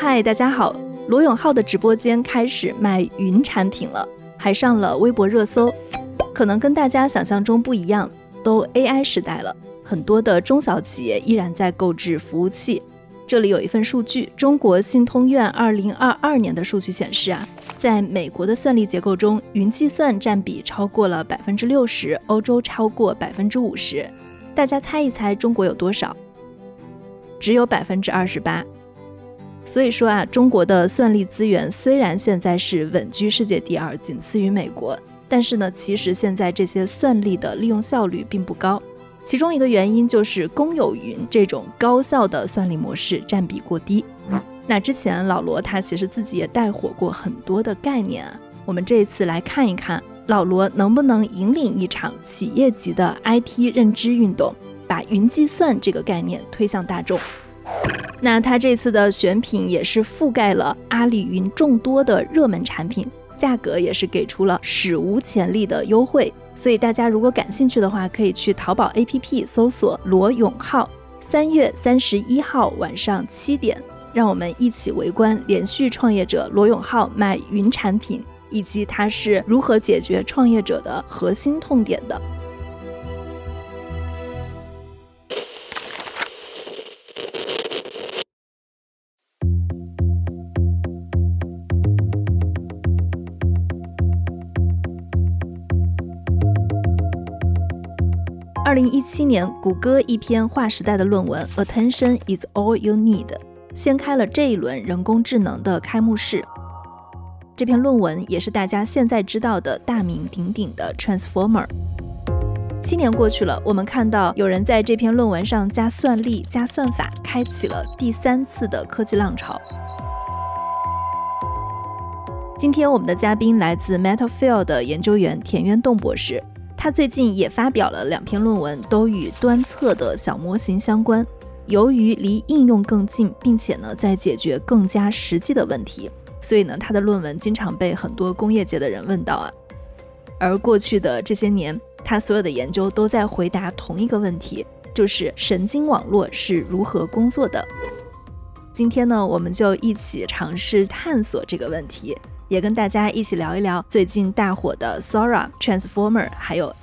嗨，大家好，罗永浩的直播间开始卖云产品了，还上了微博热搜。可能跟大家想象中不一样，都 AI 时代了，很多的中小企业依然在购置服务器。这里有一份数据，中国信通院2022年的数据显示在美国的算力结构中，云计算占比超过了 60%， 欧洲超过 50%。 大家猜一猜中国有多少？只有 28%。 所以说中国的算力资源虽然现在是稳居世界第2，仅次于美国，但是呢，其实现在这些算力的利用效率并不高。其中一个原因就是公有云这种高效的算力模式占比过低。那之前老罗他其实自己也带火过很多的概念，我们这一次来看一看老罗能不能引领一场企业级的 IT 认知运动，把云计算这个概念推向大众。那他这次的选品也是覆盖了阿里云众多的热门产品，价格也是给出了史无前例的优惠，所以大家如果感兴趣的话，可以去淘宝 APP 搜索罗永浩，3月31号晚上7点，让我们一起围观连续创业者罗永浩卖云产品，以及他是如何解决创业者的核心痛点的。2017年，谷歌一篇划时代的论文 Attention is all you need 掀开了这一轮人工智能的开幕式。这篇论文也是大家现在知道的大名鼎鼎的 Transformer。 7年过去了，我们看到有人在这篇论文上加算力加算法，开启了第3次的科技浪潮。今天我们的嘉宾来自 Metafield 的研究员田渊栋博士，他最近也发表了2篇论文，都与端测的小模型相关。由于离应用更近，并且呢在解决更加实际的问题，所以呢他的论文经常被很多工业界的人问到而过去的这些年，他所有的研究都在回答同一个问题，就是神经网络是如何工作的。今天呢，我们就一起尝试探索这个问题，也跟大家一起聊一聊最近大火的 Sora、Transformer 还有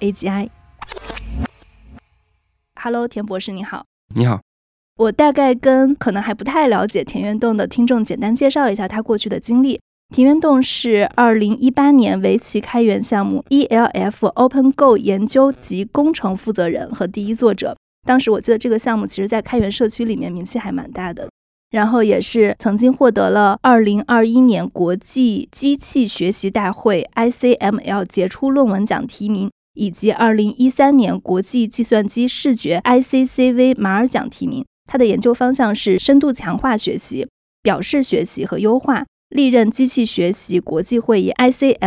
AGI。Hello， 田博士你好。 你好。 我大概跟可能还不太了解田渊栋的听众简单介绍一下他过去的经历。田渊栋是2018年围棋开源项目 ELF OpenGo 研究及工程负责人和第一作者。当时我记得这个项目其实在开源社区里面名气还蛮大的，然后也是曾经获得了2021年国际机器学习大会 ICML 杰出论文奖提名，以及2013年国际计算机视觉 ICCV 马尔奖提名。他的研究方向是深度强化学习、表示学习和优化，历任机器学习国际会议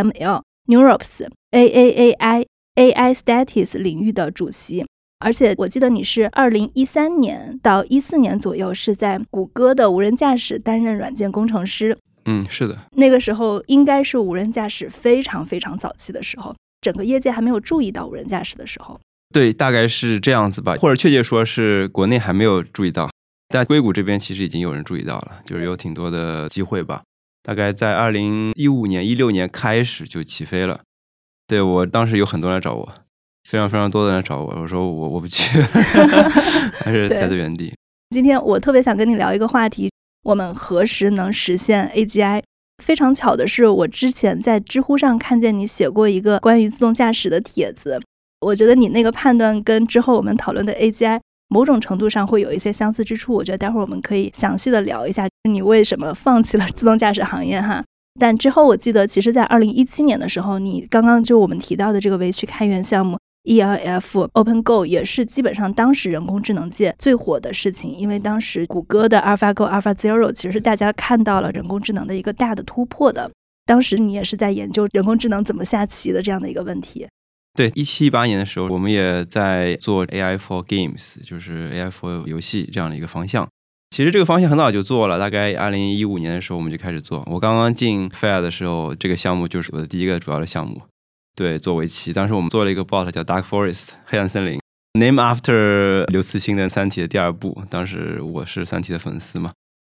ICML、NeurOps、AAAI、AI Statis 领域的主席。而且我记得你是2013年到14年左右是在谷歌的无人驾驶担任软件工程师。 是的。 那个时候应该是无人驾驶非常非常早期的时候，整个业界还没有注意到无人驾驶的时候。 对，大概是这样子吧，或者确切说是国内还没有注意到，但硅谷这边其实已经有人注意到了，就是有挺多的机会吧。大概在2015年、16年开始就起飞了。对，我当时有很多人来找我，非常非常多的人找我，我说我不去，还是待在原地。 今天我特别想跟你聊一个话题，我们何时能实现 AGI？ 非常巧的是，我之前在知乎上看见你写过一个关于自动驾驶的帖子，我觉得你那个判断跟之后我们讨论的 AGI 某种程度上会有一些相似之处，我觉得待会儿我们可以详细的聊一下你为什么放弃了自动驾驶行业哈。但之后我记得其实在2017年的时候，你刚刚就我们提到的这个围棋开源项目 ELF OpenGo 也是基本上当时人工智能界最火的事情，因为当时谷歌的 AlphaGo、AlphaZero 其实是大家看到了人工智能的一个大的突破的。当时你也是在研究人工智能怎么下棋的这样的一个问题。 对，17、18年的时候我们也在做 AI for Games， 就是 AI for 游戏这样的一个方向。其实这个方向很早就做了，大概2015年的时候我们就开始做。我刚刚进 Fair 的时候，这个项目就是我的第一个主要的项目。对，做围棋。当时我们做了一个 bot 叫 Dark Forest 黑暗森林， name after 刘慈欣的《三体》的第2部，当时我是《三体》的粉丝嘛。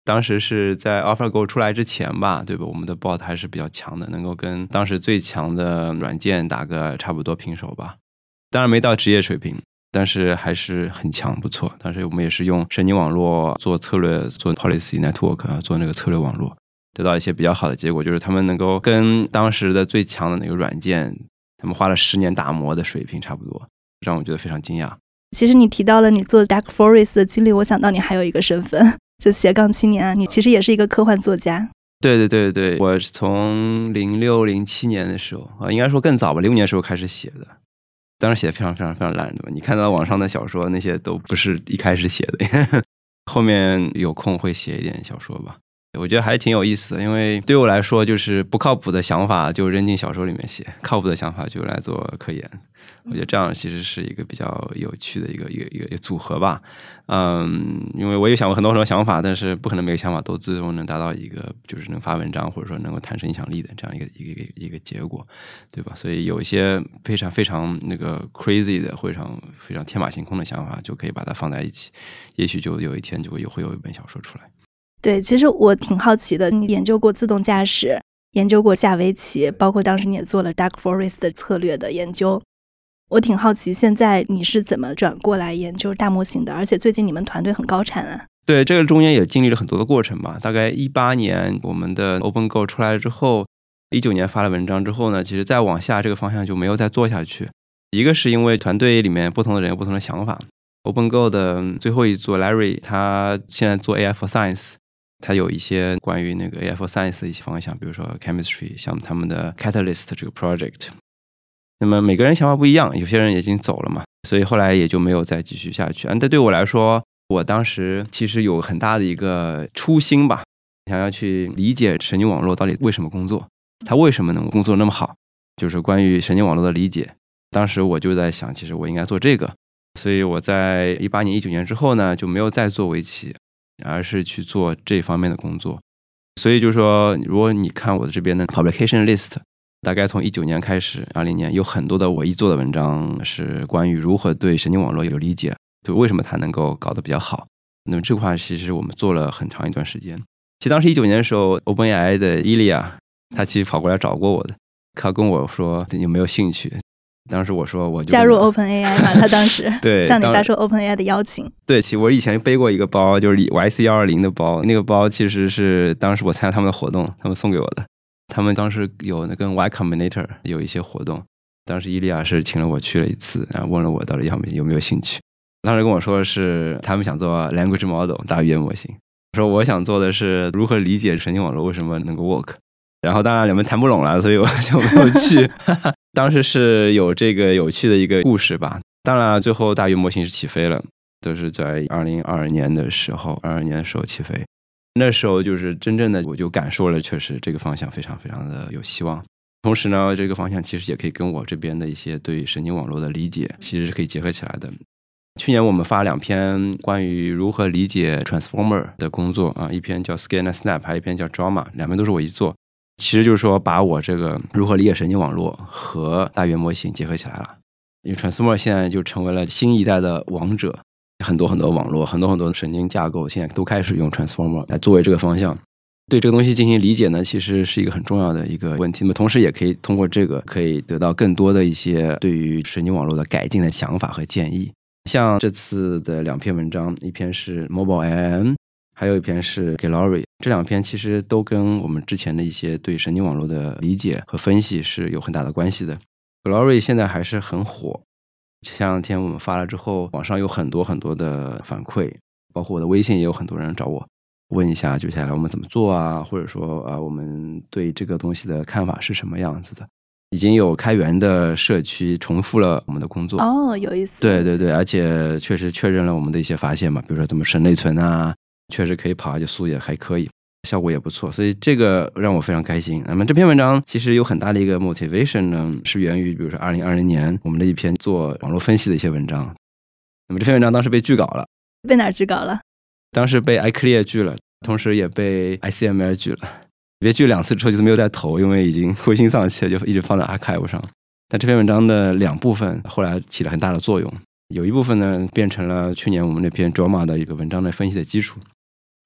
当时是在 AlphaGo 出来之前吧，对吧？我们的 bot 还是比较强的，能够跟当时最强的软件打个差不多平手吧。当然没到职业水平，但是还是很强，不错。当时我们也是用神经网络做策略，做 policy network， 做那个策略网络，得到一些比较好的结果，就是他们能够跟当时的最强的那个软件，他们花了10年打磨的水平差不多，让我觉得非常惊讶。 其实你提到了你做 Dark Forest 的经历，我想到你还有一个身份，就斜杠青年啊，你其实也是一个科幻作家。 对，我从06、07年的时候应该说更早吧，05年的时候开始写的。当时写的非常非常非常烂的，你看到网上的小说那些都不是一开始写的，后面有空会写一点小说吧。我觉得还挺有意思的，因为对我来说就是不靠谱的想法就扔进小说里面写，靠谱的想法就来做科研。我觉得这样其实是一个比较有趣的一个组合吧。因为我也想过很多想法，但是不可能每个想法都最终能达到一个就是能发文章或者说能够产生影响力的这样一个结果，对吧？所以有一些非常非常那个 crazy 的非常非常天马行空的想法，就可以把它放在一起，也许就有一天就会有一本小说出来。 对，其实我挺好奇的，你研究过自动驾驶，研究过下围棋，包括当时你也做了 Dark Forest 的策略的研究。我挺好奇现在你是怎么转过来研究大模型的，而且最近你们团队很高产啊。 对，这个中间也经历了很多的过程吧。大概18年我们的 OpenGo 出来了之后，19年发了文章之后呢，其实再往下这个方向就没有再做下去。一个是因为团队里面不同的人有不同的想法。OpenGo 的最后一座 Larry 他现在做 AI for Science， 他有一些关于那个 AI for Science 的一些方向，比如说 Chemistry， 像他们的 Catalyst 这个 project。那么每个人想法不一样，有些人已经走了嘛，所以后来也就没有再继续下去。但对我来说，我当时其实有很大的一个初心吧，想要去理解神经网络到底为什么工作，它为什么能工作那么好，就是关于神经网络的理解。当时我就在想，其实我应该做这个，所以我在18年、19年之后呢，就没有再做围棋，而是去做这方面的工作。所以就是说，如果你看我的这边的 publication list，大概从19年开始，20年有很多的我一做的文章是关于如何对神经网络有理解，就为什么它能够搞得比较好。那么这块其实我们做了很长一段时间。其实当时19年的时候 ，OpenAI 的伊利亚他其实跑过来找过我的，他跟我说你有没有兴趣。当时我说我就加入 OpenAI 嘛，他当时对向你发出 OpenAI 的邀请。 对，其实我以前背过一个包，就是 YC120 的包，那个包其实是当时我参加他们的活动，他们送给我的。他们当时有跟 Y Combinator 有一些活动，当时伊利亚是请了我去了一次，然后问了我到底有没有兴趣。当时跟我说是他们想做 language model 大语言模型，说我想做的是如何理解神经网络为什么能够 work。然后当然两边谈不拢了，所以我就没有去。当时是有这个有趣的一个故事吧。当然最后大语言模型是起飞了，都是在2022年的时候起飞。那时候就是真正的我就感受了，确实这个方向非常非常的有希望。同时呢，这个方向其实也可以跟我这边的一些对神经网络的理解其实是可以结合起来的。去年我们发2篇关于如何理解 Transformer 的工作啊，一篇叫 Scan and Snap， 还有一篇叫 Drama， 2篇都是我一做。其实就是说把我这个如何理解神经网络和大语言模型结合起来了。因为 Transformer 现在就成为了新一代的王者。很多网络，很多神经架构现在都开始用 Transformer 来作为这个方向。对这个东西进行理解呢，其实是一个很重要的一个问题。那么同时也可以通过这个可以得到更多的一些对于神经网络的改进的想法和建议。像这次的2篇文章，一篇是 Mobile IIM， 还有一篇是 Gallery， 这2篇其实都跟我们之前的一些对神经网络的理解和分析是有很大的关系的。Gallery 现在还是很火，前2天我们发了之后，网上有很多的反馈，包括我的微信也有很多人找我问一下接下来我们怎么做啊，或者说我们对这个东西的看法是什么样子的。已经有开源的社区重复了我们的工作。 哦，有意思。 对，而且确实确认了我们的一些发现嘛，比如说怎么省内存啊，确实可以跑，而且速也还可以，效果也不错，所以这个让我非常开心。那么这篇文章其实有很大的一个 motivation 呢，是源于比如说2020年我们的一篇做网络分析的一些文章。那么这篇文章当时被拒稿了。 被哪儿拒稿了？ 当时被 iClear 拒了，同时也被 ICML 拒了。被拒2次之后就没有再投，因为已经灰心丧气了，就一直放在 archive 上。但这篇文章的2部分后来起了很大的作用，有一部分呢变成了去年我们那篇 Drama 的一个文章的分析的基础。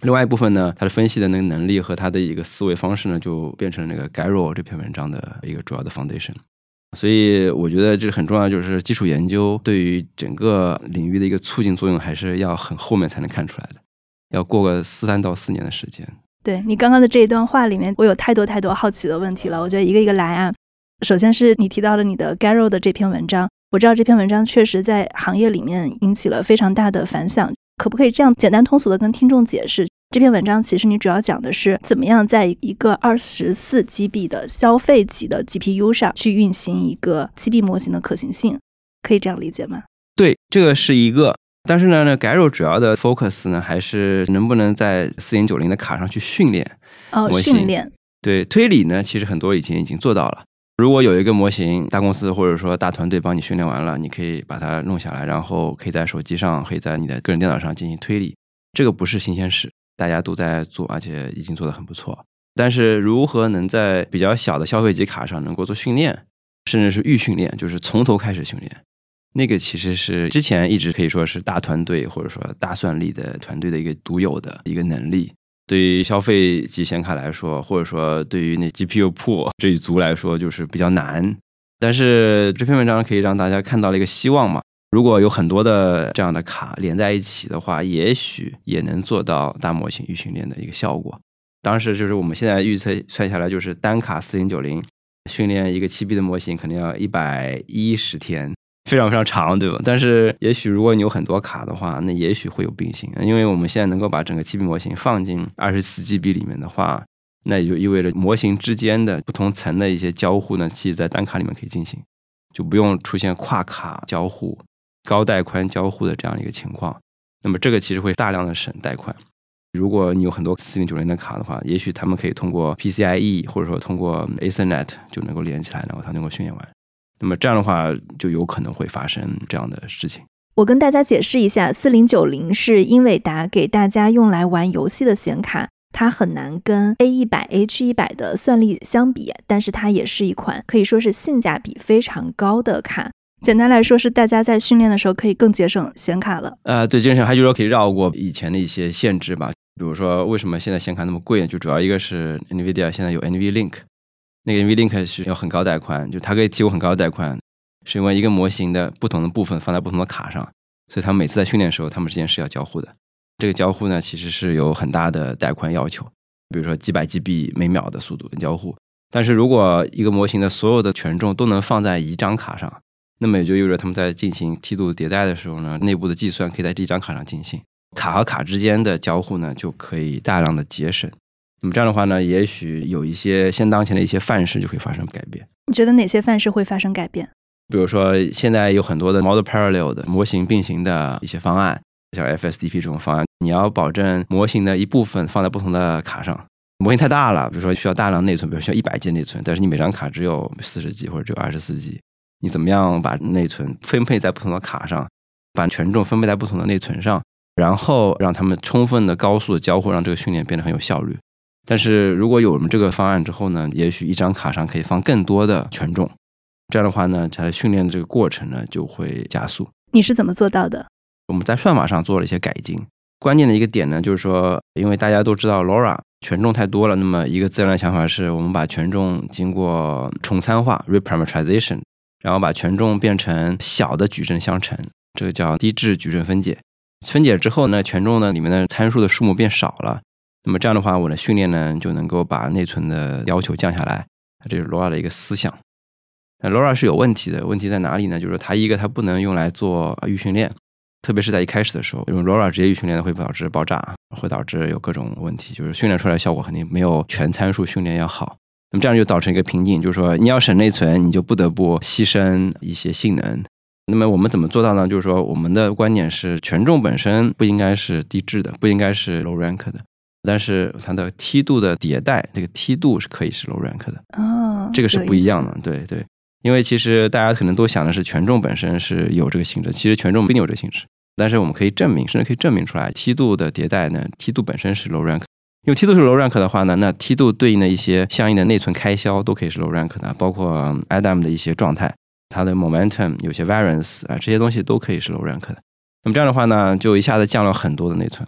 另外一部分呢，它的分析的那个能力和它的一个思维方式呢，就变成了那个 Garrow 这篇文章的一个主要的 foundation。所以我觉得这很重要，就是基础研究对于整个领域的一个促进作用，还是要很后面才能看出来的，要过个3到4年的时间。 对，你刚刚的这一段话里面，我有太多好奇的问题了，我觉得一个一个来啊。首先是你提到了你的 Garrow 的这篇文章，我知道这篇文章确实在行业里面引起了非常大的反响，可不可以这样简单通俗的跟听众解释，这篇文章其实你主要讲的是怎么样在一个24GB 的消费级的 GPU 上去运行一个7B 模型的可行性，可以这样理解吗？ 对，这个是一个。但是呢 Garrow 主要的 focus 呢，还是能不能在4090的卡上去训练模型。 训练。 对，推理呢，其实很多已经做到了。如果有一个模型，大公司或者说大团队帮你训练完了，你可以把它弄下来，然后可以在手机上，可以在你的个人电脑上进行推理，这个不是新鲜事，大家都在做，而且已经做得很不错。但是如何能在比较小的消费级卡上能够做训练，甚至是预训练，就是从头开始训练，那个其实是之前一直可以说是大团队或者说大算力的团队的一个独有的一个能力。对于消费级显卡来说，或者说对于那 GPU pool 这一族来说，就是比较难。但是这篇文章可以让大家看到了一个希望嘛，如果有很多的这样的卡连在一起的话，也许也能做到大模型预训练的一个效果。当时就是我们现在预测算下来，就是单卡4090训练一个7B 的模型可能要110天，非常非常长，对吧？但是也许如果你有很多卡的话，那也许会有并行，因为我们现在能够把整个7B 模型放进24GB 里面的话，那也就意味着模型之间的不同层的一些交互呢，其实在单卡里面可以进行，就不用出现跨卡交互、高带宽交互的这样一个情况。那么这个其实会大量的省带宽。如果你有很多4090的卡的话，也许他们可以通过 PCIe 或者说通过 Ethernet 就能够连起来，然后它能够训练完。那么这样的话就有可能会发生这样的事情。 我跟大家解释一下，4090是英伟达给大家用来玩游戏的显卡，它很难跟 A100、H100 的算力相比，但是它也是一款可以说是性价比非常高的卡。简单来说是大家在训练的时候可以更节省显卡了。 对，这个还就是说可以绕过以前的一些限制吧。比如说为什么现在显卡那么贵，就主要一个是 NVIDIA 现在有 NVLink， 那个 NVLink 是有很高带宽，就它可以提供很高的带宽，是因为一个模型的不同的部分放在不同的卡上，所以他们每次在训练的时候，他们之间是要交互的。这个交互呢，其实是有很大的带宽要求，比如说几百 GB 每秒的速度的交互。但是如果一个模型的所有的权重都能放在一张卡上，那么也就意味着他们在进行梯度迭代的时候呢，内部的计算可以在这一张卡上进行，卡和卡之间的交互呢就可以大量的节省。那么这样的话呢，也许有一些现当前的一些范式就可以发生改变。 你觉得哪些范式会发生改变？ 比如说现在有很多的 model parallel 的模型并行的一些方案，像 FSDP 这种方案，你要保证模型的一部分放在不同的卡上。模型太大了，比如说需要大量内存，比如需要100G 内存，但是你每张卡只有40G 或者只有24G， 你怎么样把内存分配在不同的卡上，把权重分配在不同的内存上，然后让他们充分的高速的交互，让这个训练变得很有效率。但是如果有我们这个方案之后呢，也许一张卡上可以放更多的权重，这样的话呢，它的训练的这个过程呢就会加速。 你是怎么做到的？ 我们在算法上做了一些改进，关键的一个点呢，就是说因为大家都知道 LoRa 权重太多了，那么一个自然的想法是我们把权重经过重参化 reparameterization， 然后把权重变成小的矩阵相乘，这个叫低质矩阵分解。分解之后呢，权重呢里面的参数的数目变少了，那么这样的话我的训练呢就能够把内存的要求降下来，这是 LoRa 的一个思想。但 LoRa 是有问题的，问题在哪里呢？就是它不能用来做预训练，特别是在一开始的时候，用 LoRa 直接预训练会导致爆炸，会导致有各种问题，就是训练出来的效果肯定没有全参数训练要好。那么这样就造成一个瓶颈，就是说你要省内存，你就不得不牺牲一些性能。那么我们怎么做到呢？就是说我们的观点是权重本身不应该是低质的，不应该是 low rank 的，但是它的梯度的迭代，这个梯度是可以是 low rank 的。这个是不一样的。对对，因为其实大家可能都想的是权重本身是有这个性质，其实权重不一定有这个性质，但是我们可以证明，甚至可以证明出来，梯度的迭代呢，梯度本身是 low rank。因为梯度是 low rank 的话呢，那梯度对应的一些相应的内存开销都可以是 low rank 的，包括 Adam 的一些状态，它的 momentum 有些 variance 这些东西都可以是 low rank 的。那么这样的话呢，就一下子降了很多的内存。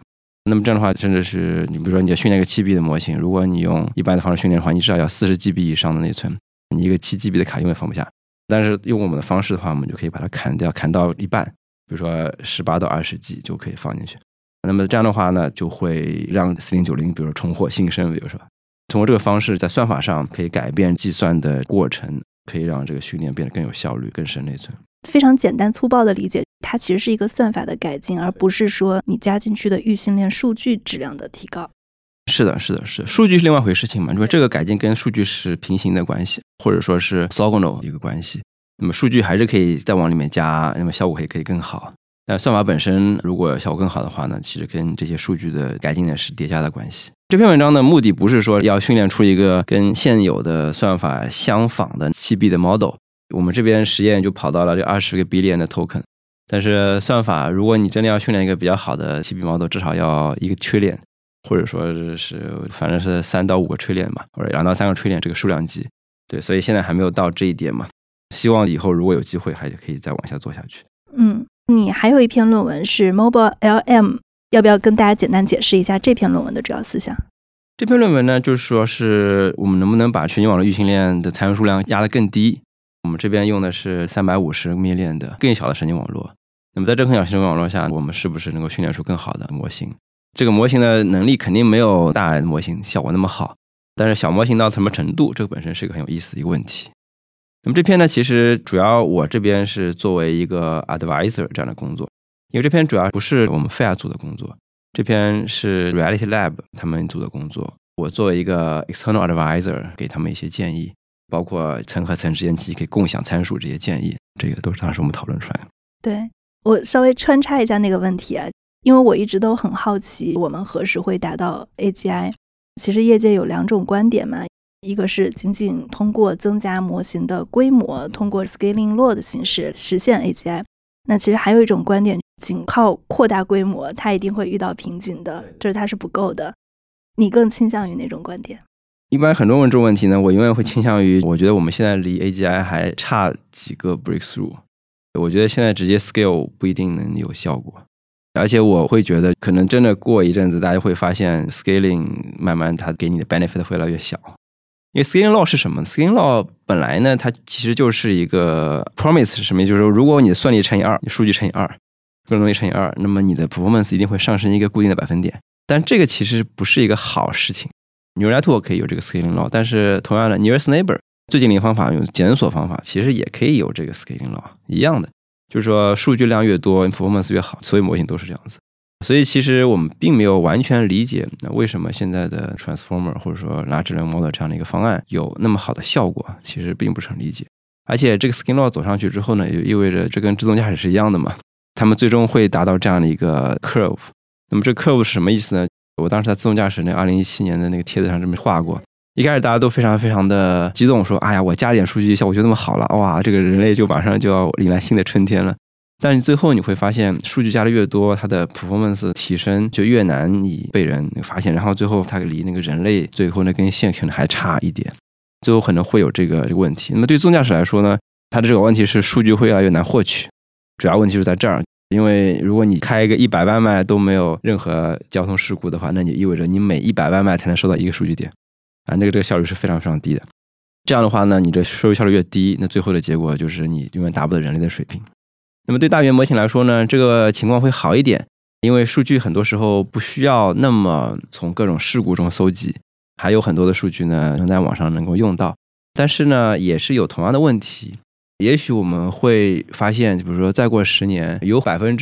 那么这样的话，甚至是你比如说你要训练一个7GB 的模型，如果你用一般的方式训练的话，你至少要40GB 以上的内存，你一个7GB 的卡永远放不下。但是用我们的方式的话，我们就可以把它砍掉，砍到一半，比如说18到20G 就可以放进去。那么这样的话呢，就会让4090比如说重获新生，比如说通过这个方式在算法上可以改变计算的过程，可以让这个训练变得更有效率，更省内存。 非常简单粗暴的理解，它其实是一个算法的改进，而不是说你加进去的预训练数据质量的提高。 是的，数据是另外一回事情嘛，因为这个改进跟数据是平行的关系，或者说是 orthogonal 一个关系。那么数据还是可以再往里面加，那么效果可以更好。但算法本身如果效果更好的话呢，其实跟这些数据的改进呢是叠加的关系。这篇文章的目的不是说要训练出一个跟现有的算法相仿的7B 的 model， 我们这边实验就跑到了这20个 billion 的 token， 但是算法如果你真的要训练一个比较好的7B model， 至少要1个 trillion， 或者说是反正是3到5个 trillion 吧，或者2到3个 trillion 这个数量级。对，所以现在还没有到这一点嘛，希望以后如果有机会还可以再往下做下去。 你还有一篇论文是 Mobile LM， 要不要跟大家简单解释一下这篇论文的主要思想？ 这篇论文呢，就是说是我们能不能把全景网络预训练的参数数量压得更低。我们这边用的是350 million 的更小的神经网络，那么在这更小神经网络下，我们是不是能够训练出更好的模型？这个模型的能力肯定没有大模型效果那么好，但是小模型到什么程度，这个本身是一个很有意思的一个问题。那么这篇呢，其实主要我这边是作为一个 advisor 这样的工作，因为这篇主要不是我们FAIR组的工作，这篇是 Reality Lab 他们组的工作，我作为一个 external advisor 给他们一些建议，包括层和层之间可以共享参数这些建议，这个都是当时我们讨论出来的。 对，我稍微穿插一下那个问题啊，因为我一直都很好奇我们何时会达到 AGI。 其实业界有2种观点嘛，一个是仅仅通过增加模型的规模，通过 scaling law 的形式实现 AGI。 那其实还有一种观点，仅靠扩大规模它一定会遇到瓶颈的，就是它是不够的。你更倾向于哪种观点？ 一般很多问这种问题呢，我永远会倾向于我觉得我们现在离 AGI 还差几个 breakthrough， 我觉得现在直接 scale 不一定能有效果，而且我会觉得可能真的过一阵子大家会发现 scaling 慢慢它给你的 benefit 会越来越小。因为 scaling law 是什么？ scaling law 本来呢，它其实就是一个 promise， 是什么？就是说如果你的算力乘以2，你数据乘以2，更容易乘以2，那么你的 performance 一定会上升一个固定的百分点。但这个其实不是一个好事情。Neural network 可以有这个 scaling law， 但是同样的 nearest neighbor 最近的方法用检索方法其实也可以有这个 scaling law， 一样的，就是说数据量越多 performance 越好，所有模型都是这样子。所以其实我们并没有完全理解为什么现在的 transformer 或者说large language model 这样的一个方案有那么好的效果，其实并不是很理解。而且这个 scaling law 走上去之后呢，也意味着这跟自动驾驶是一样的嘛，他们最终会达到这样的一个 curve。 那么这个 curve 是什么意思呢？我当时在自动驾驶那2017年的那个帖子上这么画过，一开始大家都非常的激动，说哎呀，我加点数据效果就那么好了，哇，这个人类就马上就要迎来新的春天了。但是最后你会发现，数据加的越多，它的 performance 提升就越难以被人发现，然后最后它离那个人类最后那根线可能还差一点，最后可能会有这个问题。那么对自动驾驶来说呢，它的这个问题是数据会越来越难获取，主要问题是在这儿。因为如果你开一个100万迈都没有任何交通事故的话，那就意味着你每100万迈才能收到一个数据点啊，这个效率是非常低的。这样的话呢，你的收入效率越低，那最后的结果就是你永远达不到人类的水平。那么对大语言模型来说呢，这个情况会好一点，因为数据很多时候不需要那么从各种事故中搜集，还有很多的数据呢能在网上能够用到，但是呢也是有同样的问题。也许我们会发现，比如说再过10年，有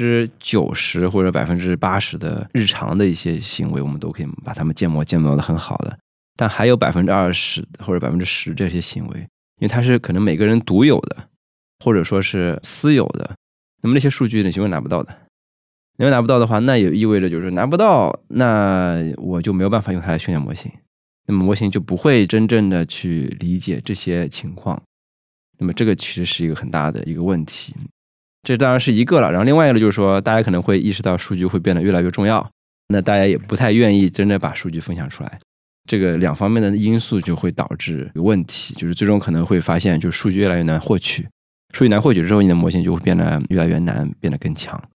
90% 或者 80% 的日常的一些行为，我们都可以把它们建模的很好的，但还有 20% 或者 10% 这些行为，因为它是可能每个人独有的，或者说是私有的，那么那些数据你永远拿不到的。因为拿不到的话，那也意味着就是拿不到，那我就没有办法用它来训练模型，那么模型就不会真正的去理解这些情况。那么这个其实是一个很大的一个问题，这当然是一个了。然后另外一个就是说，大家可能会意识到数据会变得越来越重要，那大家也不太愿意真的把数据分享出来。这个2方面的因素就会导致一个问题，就是最终可能会发现，就是数据越来越难获取，数据难获取之后，你的模型就会变得越来越难，变得更强。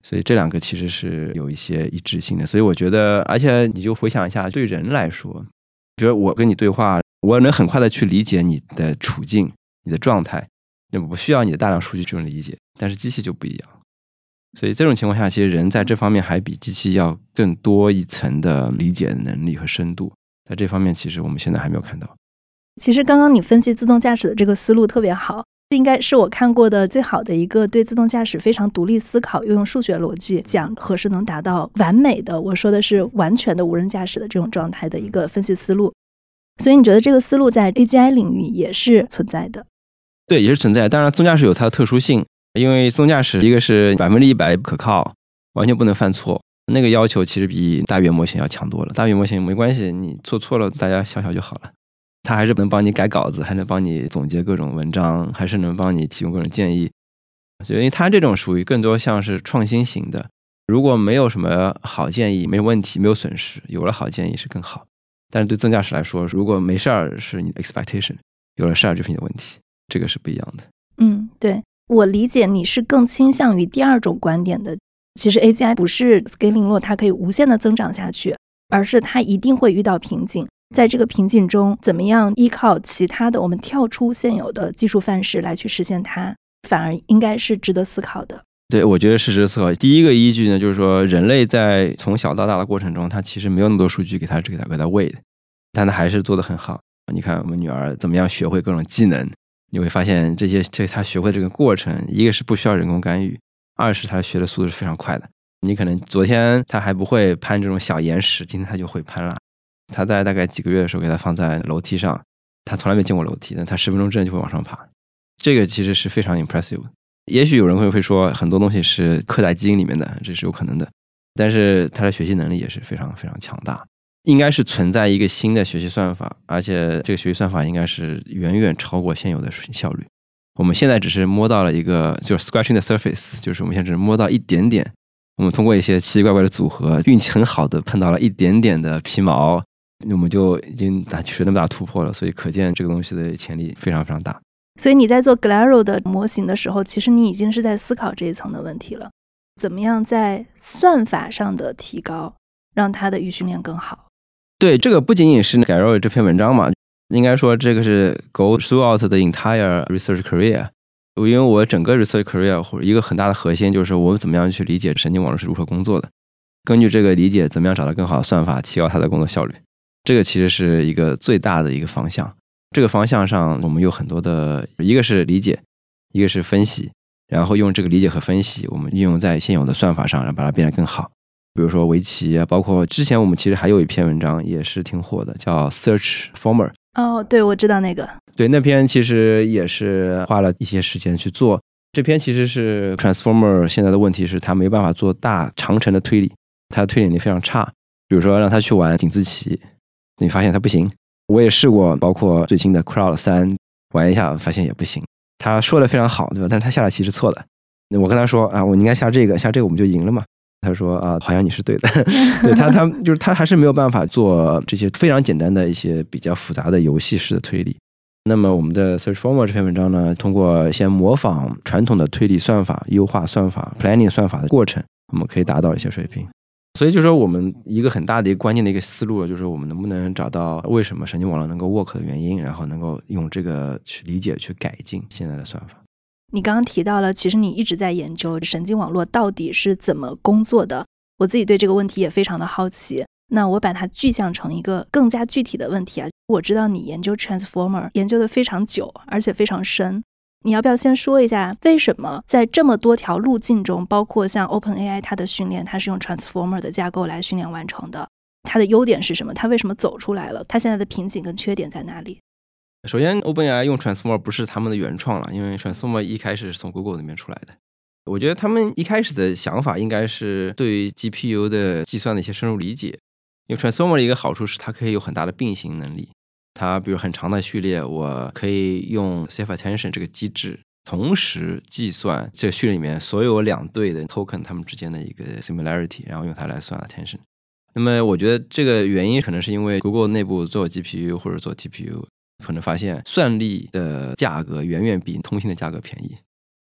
所以这两个其实是有一些一致性的。所以我觉得，而且你就回想一下，对人来说，比如我跟你对话，我能很快的去理解你的处境、你的状态，那不需要你的大量数据这种理解，但是机器就不一样。所以这种情况下，其实人在这方面还比机器要更多一层的理解能力和深度，在这方面其实我们现在还没有看到。 其实刚刚你分析自动驾驶的这个思路特别好，这应该是我看过的最好的一个对自动驾驶非常独立思考，又用数学逻辑讲何时能达到完美的，我说的是完全的无人驾驶的这种状态的一个分析思路。所以你觉得这个思路在 AGI 领域也是存在的？ 对，也是存在。当然自动驾驶有它的特殊性，因为自动驾驶一个是100%不可靠，完全不能犯错，那个要求其实比大语言模型要强多了。大语言模型没关系，你做错了大家笑笑就好了，它还是能帮你改稿子，还能帮你总结各种文章，还是能帮你提供各种建议。所以它这种属于更多像是创新型的，如果没有什么好建议，没有问题，没有损失，有了好建议是更好。但是对自动驾驶来说，如果没事儿是你的 expectation， 有了事儿就是你的问题，这个是不一样的。 对，我理解你是更倾向于第二种观点的。其实 AGI 不是 scaling law 它可以无限的增长下去，而是它一定会遇到瓶颈，在这个瓶颈中怎么样依靠其他的我们跳出现有的技术范式来去实现它，反而应该是值得思考的。 对，我觉得是值得思考。第一个依据呢，就是说人类在从小到大的过程中，他其实没有那么多数据给他喂的，但他还是做得很好。你看我们女儿怎么样学会各种技能，你会发现这他学会这个过程，一个是不需要人工干预，二是他学的速度是非常快的。你可能昨天他还不会攀这种小岩石，今天他就会攀了。他在大概几个月的时候给他放在楼梯上，他从来没见过楼梯，但他10分钟之内就会往上爬，这个其实是非常 impressive。也许有人会说很多东西是刻在基因里面的，这是有可能的，但是他的学习能力也是非常非常强大，应该是存在一个新的学习算法，而且这个学习算法应该是远远超过现有的效率。我们现在只是摸到了一个，就是 scratching the surface， 就是我们现在只是摸到一点点，我们通过一些奇奇怪怪的组合，运气很好的碰到了一点点的皮毛，我们就已经取得那么大突破了，所以可见这个东西的潜力非常非常大。 所以你在做 Glaro 的模型的时候，其实你已经是在思考这一层的问题了，怎么样在算法上的提高，让它的预训练更好。 对，这个不仅仅是 Glaro 这篇文章嘛，应该说这个是 go throughout the entire research career。因为我整个 research career 或者一个很大的核心就是我们怎么样去理解神经网络是如何工作的，根据这个理解怎么样找到更好的算法，提高它的工作效率，这个其实是一个最大的一个方向。这个方向上我们有很多的，一个是理解，一个是分析，然后用这个理解和分析我们运用在现有的算法上，让把它变得更好。比如说围棋啊，包括之前我们其实还有一篇文章也是挺火的，叫 Searchformer。 对，我知道那个。 对，那篇其实也是花了一些时间去做。这篇其实是 Transformer 现在的问题是它没办法做大长程的推理，它的推理能力非常差。比如说让他去玩井字棋，你发现他不行。我也试过，包括最新的 Crowd 3玩一下，发现也不行。他说的非常好，对吧？但是他下的棋是错的。我跟他说啊，我应该下这个我们就赢了嘛。他说啊，好像你是对的。对，他就是他还是没有办法做这些非常简单的一些比较复杂的游戏式的推理。那么我们的 Searchformer 这篇文章呢，通过先模仿传统的推理算法、优化算法、planning 算法的过程，我们可以达到一些水平。所以就是说我们一个很大的一个关键的一个思路，就是我们能不能找到为什么神经网络能够 work 的原因，然后能够用这个去理解去改进现在的算法。 你刚刚提到了，其实你一直在研究神经网络到底是怎么工作的，我自己对这个问题也非常的好奇。那我把它具象成一个更加具体的问题啊，我知道你研究 Transformer 研究的非常久，而且非常深。你要不要先说一下，为什么在这么多条路径中，包括像 OpenAI 它的训练，它是用 Transformer 的架构来训练完成的，它的优点是什么？它为什么走出来了？它现在的瓶颈跟缺点在哪里？ 首先 OpenAI 用 Transformer 不是他们的原创了，因为 Transformer 一开始是从 Google 那边出来的。我觉得他们一开始的想法应该是对于 GPU 的计算的一些深入理解。因为 Transformer 的一个好处是它可以有很大的并行能力，它比如很长的序列，我可以用 Safe Attention 这个机制同时计算这个序列里面所有2对的 token 它们之间的一个 similarity， 然后用它来算 attention。 那么我觉得这个原因可能是因为 Google 内部做 GPU 或者做 TPU 可能发现算力的价格远远比通信的价格便宜，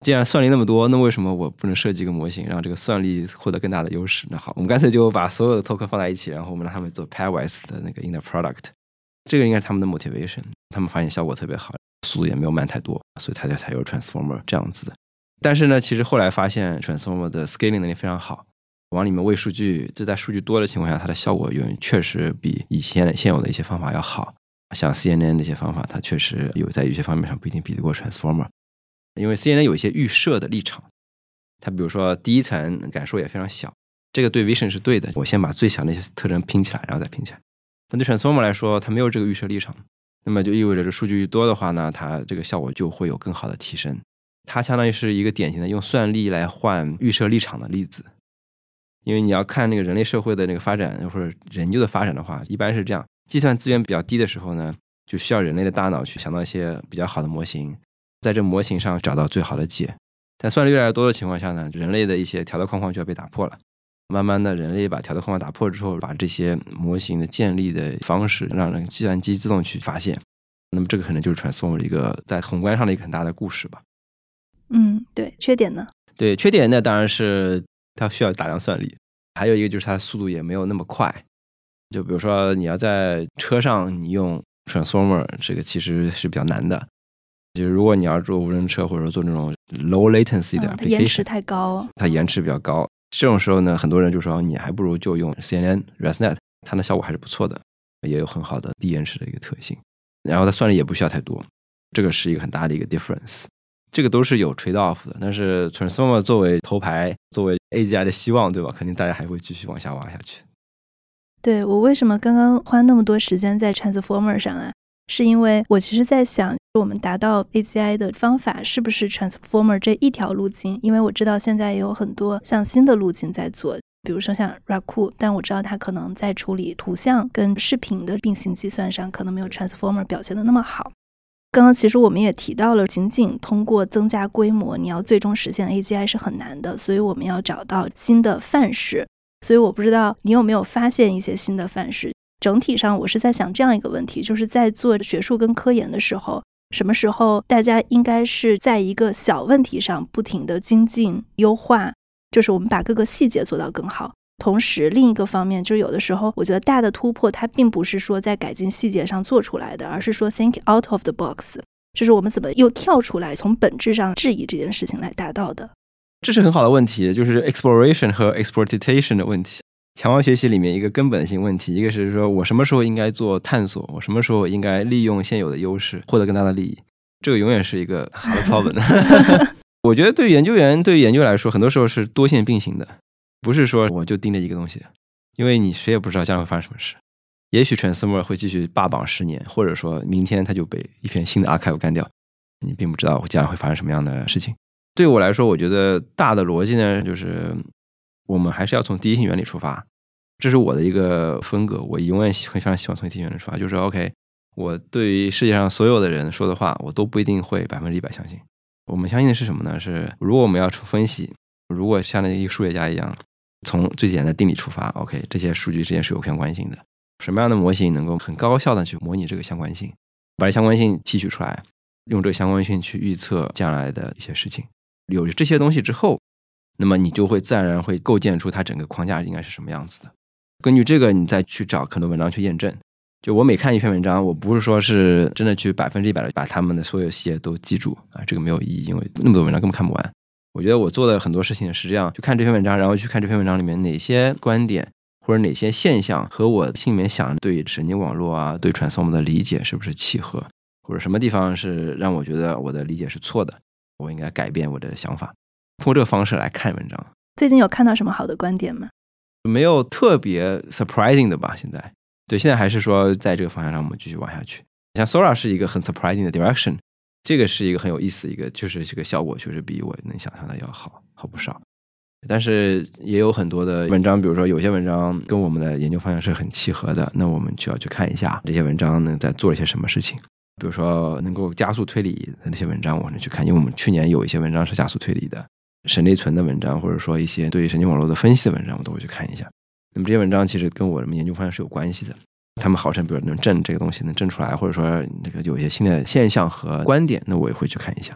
既然算力那么多，那为什么我不能设计一个模型，让这个算力获得更大的优势？那好，我们干脆就把所有的 token 放在一起，然后我们让他们做 pairwise 的那个 inner product。这个应该是他们的 motivation， 他们发现效果特别好，速度也没有慢太多，所以他才有 transformer 这样子的。但是呢，其实后来发现 transformer 的 scaling 能力非常好，往里面喂数据，这在数据多的情况下，它的效果确实比以前现有的一些方法要好。像 CNN 这些方法，它确实在有些方面上不一定比得过 transformer， 因为 CNN 有一些预设的立场，它比如说第一层感受也非常小，这个对 vision 是对的，我先把最小的一些特征拼起来，然后再拼起来。但对 transformer 来说，它没有这个预设立场，那么就意味着这数据多的话呢，它这个效果就会有更好的提升。它相当于是一个典型的用算力来换预设立场的例子。因为你要看那个人类社会的那个发展或者研究的发展的话，一般是这样，计算资源比较低的时候呢，就需要人类的大脑去想到一些比较好的模型，在这模型上找到最好的解。但算力越来越多的情况下呢，人类的一些条条框框就要被打破了。慢慢的，人类把条条框框打破之后，把这些模型的建立的方式让计算机自动去发现。那么这个可能就是 transformer 一个在宏观上的一个很大的故事吧。 对，缺点呢？ 对，缺点呢当然是它需要大量算力，还有一个就是它的速度也没有那么快。就比如说你要在车上你用 transformer， 这个其实是比较难的。就是如果你要做无人车或者做那种 low latency 的 application， 它延迟太高， 它延迟比较高。这种时候呢，很多人就说你还不如就用 CNN ResNet， 它的效果还是不错的，也有很好的低延迟的一个特性，然后它算力也不需要太多，这个是一个很大的一个 difference。这个都是有 trade off 的，但是 transformer 作为头牌，作为 AGI 的希望，对吧？肯定大家还会继续往下挖下去。 对，我为什么刚刚花那么多时间在 transformer 上啊？是因为我其实在想，我们达到 AGI 的方法是不是 transformer 这一条路径？因为我知道现在也有很多像新的路径在做，比如说像 Raku， 但我知道它可能在处理图像跟视频的并行计算上，可能没有 transformer 表现的那么好。刚刚其实我们也提到了，仅仅通过增加规模，你要最终实现 AGI 是很难的，所以我们要找到新的范式。所以我不知道你有没有发现一些新的范式。整体上我是在想这样一个问题，就是在做学术跟科研的时候，什么时候大家应该是在一个小问题上不停的精进优化，就是我们把各个细节做到更好。同时另一个方面就是有的时候我觉得大的突破它并不是说在改进细节上做出来的，而是说 think out of the box， 就是我们怎么又跳出来从本质上质疑这件事情来达到的。 这是很好的问题，就是 exploration 和 exploitation 的问题。强化学习里面一个根本性问题，一个是说我什么时候应该做探索，我什么时候应该利用现有的优势获得更大的利益，这个永远是一个 hard problem 我觉得对于研究员对于研究来说，很多时候是多线并行的，不是说我就盯着一个东西，因为你谁也不知道将来会发生什么事。也许 transformer 会继续霸榜10年，或者说明天它就被一篇新的 archive 干掉，你并不知道将来会发生什么样的事情。对我来说，我觉得大的逻辑呢，就是我们还是要从第一性原理出发，这是我的一个风格。我永远非常喜欢从第一性原理出发，就是说 OK， 我对于世界上所有的人说的话，我都不一定会100%相信。我们相信的是什么呢？是如果我们要分析，如果像那一个数学家一样，从最简单的定理出发 ，OK， 这些数据之间是有相关性的。什么样的模型能够很高效的去模拟这个相关性，把这相关性提取出来，用这个相关性去预测将来的一些事情。有这些东西之后，那么你就会自然而然会构建出它整个框架应该是什么样子的。根据这个你再去找很多文章去验证。就我每看一篇文章，我不是说是真的去100%的把他们的所有细节都记住啊，这个没有意义，因为那么多文章根本看不完。我觉得我做的很多事情是这样，去看这篇文章，然后去看这篇文章里面哪些观点或者哪些现象和我心里面想对神经网络啊，对 transformer 的理解是不是契合，或者什么地方是让我觉得我的理解是错的，我应该改变我的想法，通过这个方式来看文章。 最近有看到什么好的观点吗？ 没有特别 surprising 的吧，现在还是说在这个方向上我们继续往下去。像 Sora 是一个很 surprising 的 direction， 这个是一个很有意思的一个，就是这个效果确实比我能想象的要好不少。但是也有很多的文章，比如说有些文章跟我们的研究方向是很契合的，那我们就要去看一下这些文章呢在做了些什么事情。比如说能够加速推理的那些文章我们去看，因为我们去年有一些文章是加速推理的，神内存的文章，或者说一些对神经网络的分析的文章，我都会去看一下。那么这些文章其实跟我们研究方向是有关系的，他们号称比如能证这个东西能证出来，或者说这个有一些新的现象和观点，那我也会去看一下。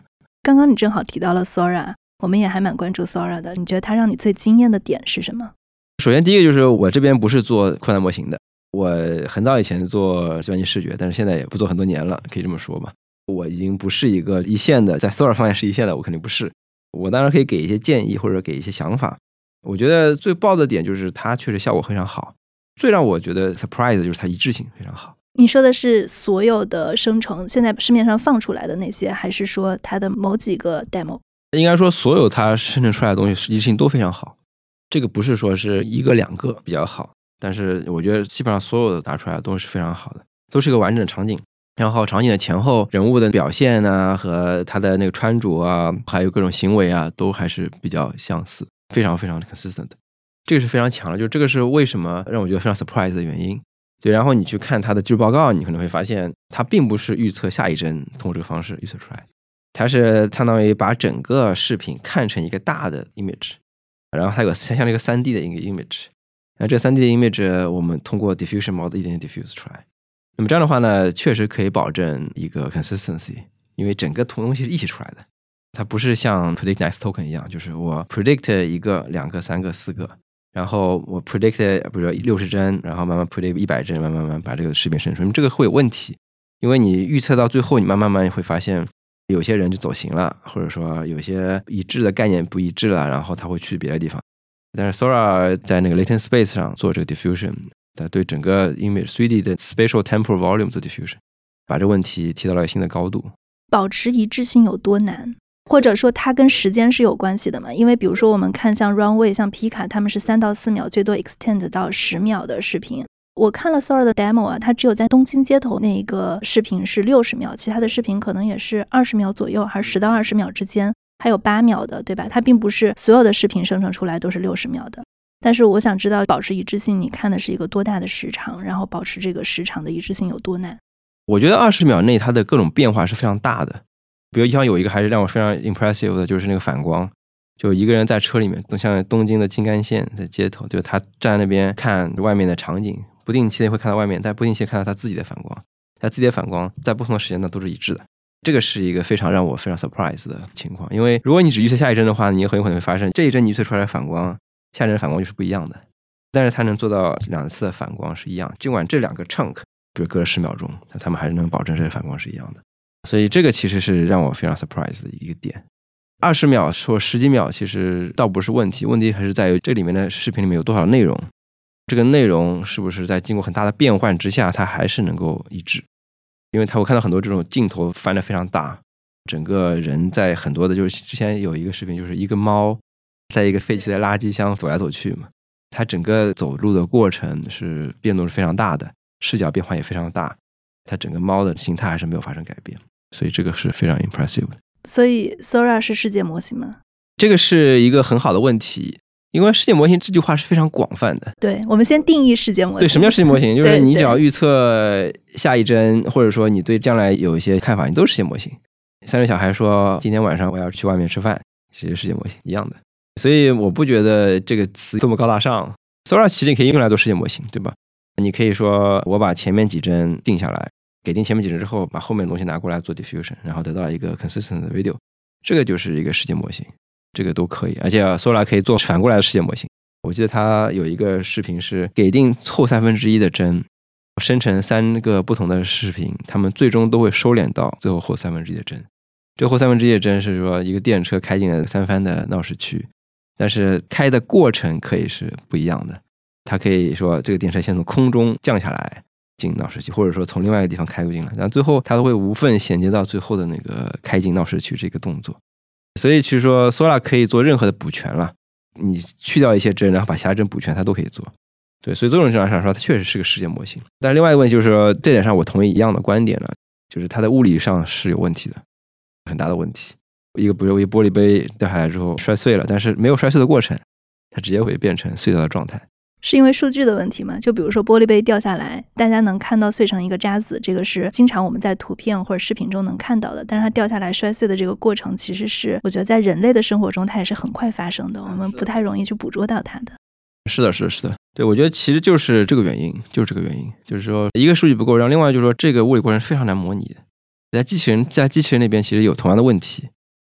刚刚你正好提到了 Sora， 我们也还蛮关注 Sora 的，你觉得它让你最惊艳的点是什么？ 首先第一个就是我这边不是做扩展模型的，我很早以前做计算机视觉，但是现在也不做很多年了，可以这么说吧。我已经不是一个一线的，在 Sora 方面是一线的，我肯定不是。我当然可以给一些建议或者给一些想法。我觉得最爆的点就是它确实效果非常好，最让我觉得 surprise 的就是它一致性非常好。 你说的是所有的生成现在市面上放出来的那些，还是说它的某几个 demo？ 应该说所有它生成出来的东西一致性都非常好，这个不是说是一个两个比较好，但是我觉得基本上所有的拿出来都是非常好的，都是一个完整的场景。然后场景的前后人物的表现啊，和他的那个穿着啊，还有各种行为啊，都还是比较相似，非常非常 consistent， 这个是非常强的，就这个是为什么让我觉得非常 surprise 的原因。对，然后你去看他的技术报告，你可能会发现他并不是预测下一帧通过这个方式预测出来，他是相当于把整个视频看成一个大的 image， 然后它有像一个 3D 的一个 image， 那这 3D 的 image 我们通过 diffusion model 一点点 diffuse 出来。那么这样的话呢，确实可以保证一个 consistency， 因为整个东西是一起出来的，它不是像 predict next token 一样，就是我 predict 一个、两个、三个、四个，然后我 predict 比如说60帧，然后慢慢 predict 100帧，慢慢把这个视频生成，这个会有问题，因为你预测到最后，你慢慢会发现有些人就走形了，或者说有些一致的概念不一致了，然后他会去别的地方。但是 Sora 在那个 latent space 上做这个 diffusion，它对整个 image 3D 的 spatial temporal volume 做 diffusion， 把这个问题提到了新的高度。 保持一致性有多难？或者说它跟时间是有关系的吗？因为比如说我们看像 Runway 像 Pika 他们是3到4秒，最多 extend 到10秒的视频。我看了 Sora 的 demo 啊，它只有在东京街头那一个视频是60秒，其他的视频可能也是20秒左右，还是10到20秒之间，还有8秒的，对吧？它并不是所有的视频生成出来都是60秒的。但是我想知道保持一致性，你看的是一个多大的时长，然后保持这个时长的一致性有多难？ 我觉得20秒内它的各种变化是非常大的。比如像有一个还是让我非常 impressive 的，就是那个反光，就一个人在车里面，像东京的京干线的街头，就他站在那边看外面的场景，不定期的会看到外面，但不定期的看到他自己的反光，他自己的反光在不同的时间段都是一致的。这个是一个非常让我非常 surprise 的情况，因为如果你只预测下一帧的话，你很有可能会发生这一帧你预测出来的反光，下一帧的反光就是不一样的。但是它能做到2次的反光是一样，尽管这2个 chunk 比如隔了10秒钟，但他们还是能保证这个反光是一样的。所以这个其实是让我非常 surprise 的一个点。20秒或10几秒其实倒不是问题，问题还是在于这里面的视频里面有多少内容，这个内容是不是在经过很大的变换之下它还是能够一致。因为我看到很多这种镜头翻得非常大，整个人在很多的，就是之前有一个视频，就是一个猫在一个废弃的垃圾箱走来走去嘛，它整个走路的过程是变动是非常大的，视角变化也非常大，它整个猫的形态还是没有发生改变，所以这个是非常 impressive 的。 所以 Sora 是世界模型吗？ 这个是一个很好的问题，因为世界模型这句话是非常广泛的。 对，我们先定义世界模型。 对，什么叫世界模型？就是你只要预测下一帧，或者说你对将来有一些看法，你都是世界模型。3岁小孩说今天晚上我要去外面吃饭，其实世界模型一样的。所以我不觉得这个词这么高大上。Sora 其实你可以用来做世界模型，对吧？你可以说我把前面几帧定下来，给定前面几帧之后，把后面的东西拿过来做 diffusion， 然后得到一个 consistent 的 video， 这个就是一个世界模型，这个都可以。而且 Sora 可以做反过来的世界模型。我记得他有一个视频是给定后1/3的帧，生成3个不同的视频，他们最终都会收敛到最后后1/3的帧。这个后1/3的帧是说一个电车开进了3番的闹市区，但是开的过程可以是不一样的。它可以说这个电车先从空中降下来进闹市区，或者说从另外一个地方开过进来，然后最后它都会无缝衔接到最后的那个开进闹市区这个动作。所以其实说 Sora 可以做任何的补全了，你去掉一些帧，然后把其他帧补全，它都可以做。对，所以这种情况上说，它确实是个世界模型。但是另外一个问题就是说，这点上我同意一样的观点呢，就是它的物理上是有问题的，很大的问题。比如一玻璃杯掉下来之后摔碎了，但是没有摔碎的过程，它直接会变成碎掉的状态。 是因为数据的问题吗？就比如说玻璃杯掉下来，大家能看到碎成一个渣子，这个是经常我们在图片或者视频中能看到的，但是它掉下来摔碎的这个过程，其实是我觉得在人类的生活中它也是很快发生的，我们不太容易去捕捉到它的。 是的，对，我觉得其实就是这个原因，就是说一个数据不够，然后另外就是说这个物理过程是非常难模拟的，在机器人那边其实有同样的问题，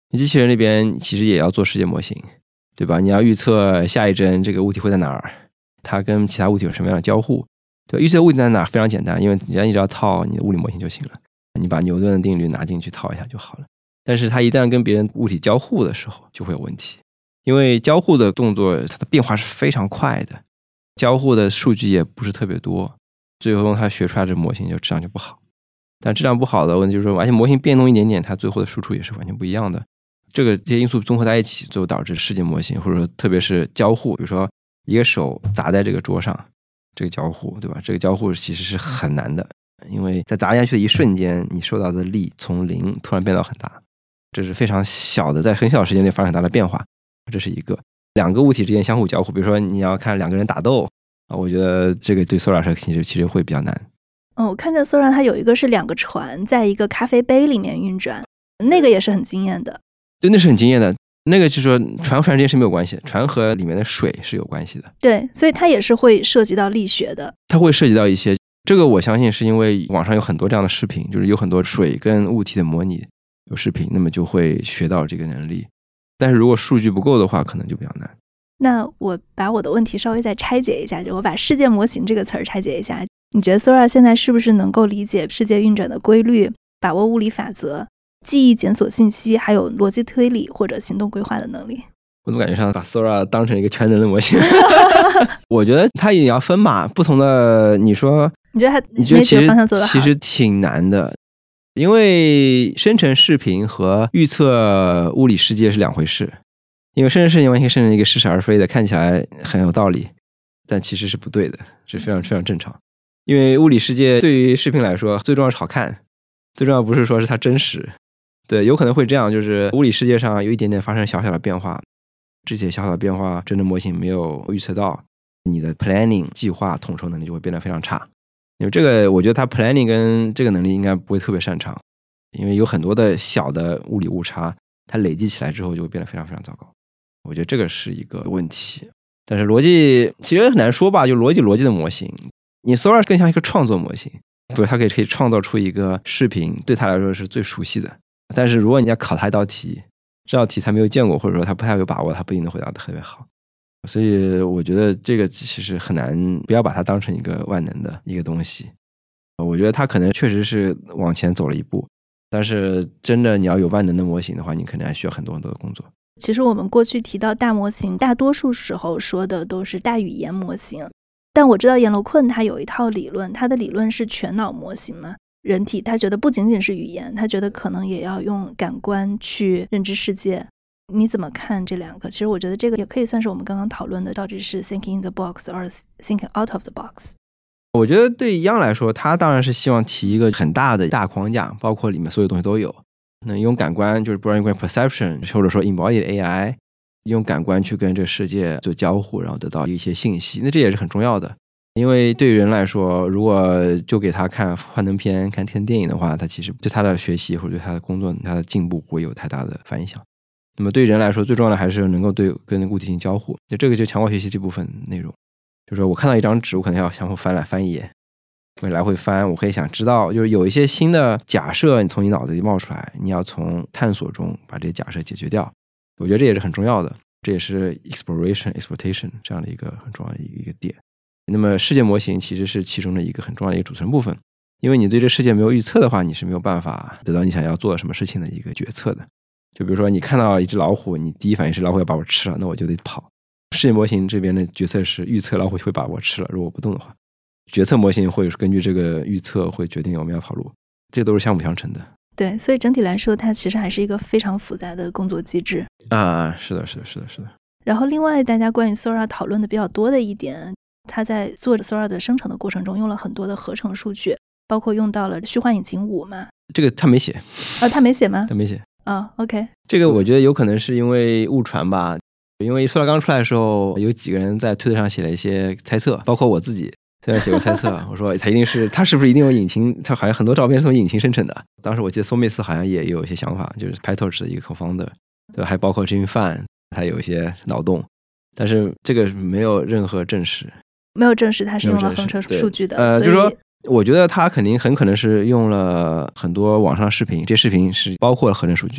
机器人那边其实也要做世界模型，对吧？你要预测下一帧这个物体会在哪儿，它跟其他物体有什么样的交互，对吧？预测物体在哪儿非常简单，因为你只要套你的物理模型就行了，你把牛顿的定律拿进去套一下就好了。但是它一旦跟别人物体交互的时候就会有问题，因为交互的动作它的变化是非常快的，交互的数据也不是特别多，最后它学出来的模型就质量就不好。但质量不好的问题就是说，而且模型变动一点点，它最后的输出也是完全不一样的。这些因素综合在一起，最后导致世界模型，或者说特别是交互，比如说一个手砸在这个桌上，这个交互，对吧？这个交互其实是很难的，因为在砸下去的一瞬间，你受到的力从0突然变到很大，这是非常小的，在很小的时间内发生很大的变化。这是一个两个物体之间相互交互，比如说你要看两个人打斗啊，我觉得这个对 Sora 来说其实会比较难。 我看见 Sora 它有一个是2个船在一个咖啡杯里面运转，那个也是很惊艳的。 对，那是很惊艳的。那个就是说船和船之间是没有关系，船和里面的水是有关系的。 对，所以它也是会涉及到力学的。 它会涉及到一些，这个我相信是因为网上有很多这样的视频，就是有很多水跟物体的模拟有视频，那么就会学到这个能力。但是如果数据不够的话，可能就比较难。 那我把我的问题稍微再拆解一下，就我把世界模型这个词儿拆解一下。你觉得 Sora 现在是不是能够理解世界运转的规律，把握物理法则，记忆检索信息，还有逻辑推理或者行动规划的能力？ 我怎么感觉上把 Sora 当成一个全能的模型？我觉得它也要分嘛，不同的你说， 你觉得它你觉得其哪几个方向做得好？ 其实挺难的，因为生成视频和预测物理世界是两回事。因为生成视频完全生成一个似是而非的，看起来很有道理，但其实是不对的，是非常非常正常。因为物理世界对于视频来说，最重要是好看，最重要不是说是它真实。对，有可能会这样，就是物理世界上有一点点发生小小的变化，这些小小的变化真的模型没有预测到，你的 planning 计划统筹能力就会变得非常差。因为这个我觉得它 planning 跟这个能力应该不会特别擅长，因为有很多的小的物理误差，它累积起来之后就会变得非常非常糟糕。我觉得这个是一个问题。但是逻辑其实很难说吧，就逻辑的模型，你 Sora 更像一个创作模型，比如它可以创造出一个视频，对他来说是最熟悉的。但是如果你要考他一道题，这道题他没有见过，或者说他不太有把握，他不一定能回答得特别好。所以我觉得这个其实很难，不要把它当成一个万能的一个东西。我觉得它可能确实是往前走了一步，但是真的你要有万能的模型的话，你可能还需要很多很多的工作。 其实我们过去提到大模型，大多数时候说的都是大语言模型，但我知道阎罗困他有一套理论，他的理论是全脑模型嘛。人体他觉得不仅仅是语言，他觉得可能也要用感官去认知世界。你怎么看这两个？其实我觉得这个也可以算是我们刚刚讨论的，到底是 thinking in the box or thinking out of the box。 我觉得对Yang来说，他当然是希望提一个很大的大框架，包括里面所有东西都有。那用感官就是 brain perception， 或者说 embodied AI， 用感官去跟这个世界做交互，然后得到一些信息，那这也是很重要的。因为对于人来说，如果就给他看幻灯片、看电影的话，他其实对他的学习或者对他的工作、他的进步不会有太大的反响。那么对人来说，最重要的还是能够跟物体进行交互。这个就强化学习这部分内容，就是说我看到一张纸，我可能要相互翻一页，我来回翻，我可以想知道，就是有一些新的假设你从你脑子里冒出来，你要从探索中把这些假设解决掉。我觉得这也是很重要的，这也是 exploration 这样的一个很重要的一个点。那么世界模型其实是其中的一个很重要的一个组成部分，因为你对这世界没有预测的话，你是没有办法得到你想要做什么事情的一个决策的。就比如说你看到一只老虎，你第一反应是老虎要把我吃了，那我就得跑。世界模型这边的决策是预测老虎会把我吃了，如果我不动的话，决策模型会根据这个预测会决定我们要跑路，这都是相辅相成的。 对，所以整体来说它其实还是一个非常复杂的工作机制啊，是的。 然后另外大家关于 Sora 讨论的比较多的一点，他在做 Sora 的生成的过程中用了很多的合成数据，包括用到了虚幻引擎5嘛。 这个他没写他没写吗？ 他没写 OK。 这个我觉得有可能是因为误传吧，因为 Sora 刚出来的时候，有几个人在推特上写了一些猜测，包括我自己虽然写过猜测，我说他是不是一定有引擎，他好像很多照片是从引擎生成的。当时我记得 Somis 好像也有一些想法，就是 PyTorch 的一个 co-founder， 对吧？还包括 Jim Fan 他有一些脑洞，但是这个没有任何证实， 没有证实他是用了合成数据的。 就是说我觉得他很可能是用了很多网上视频，这视频是包括了合成数据，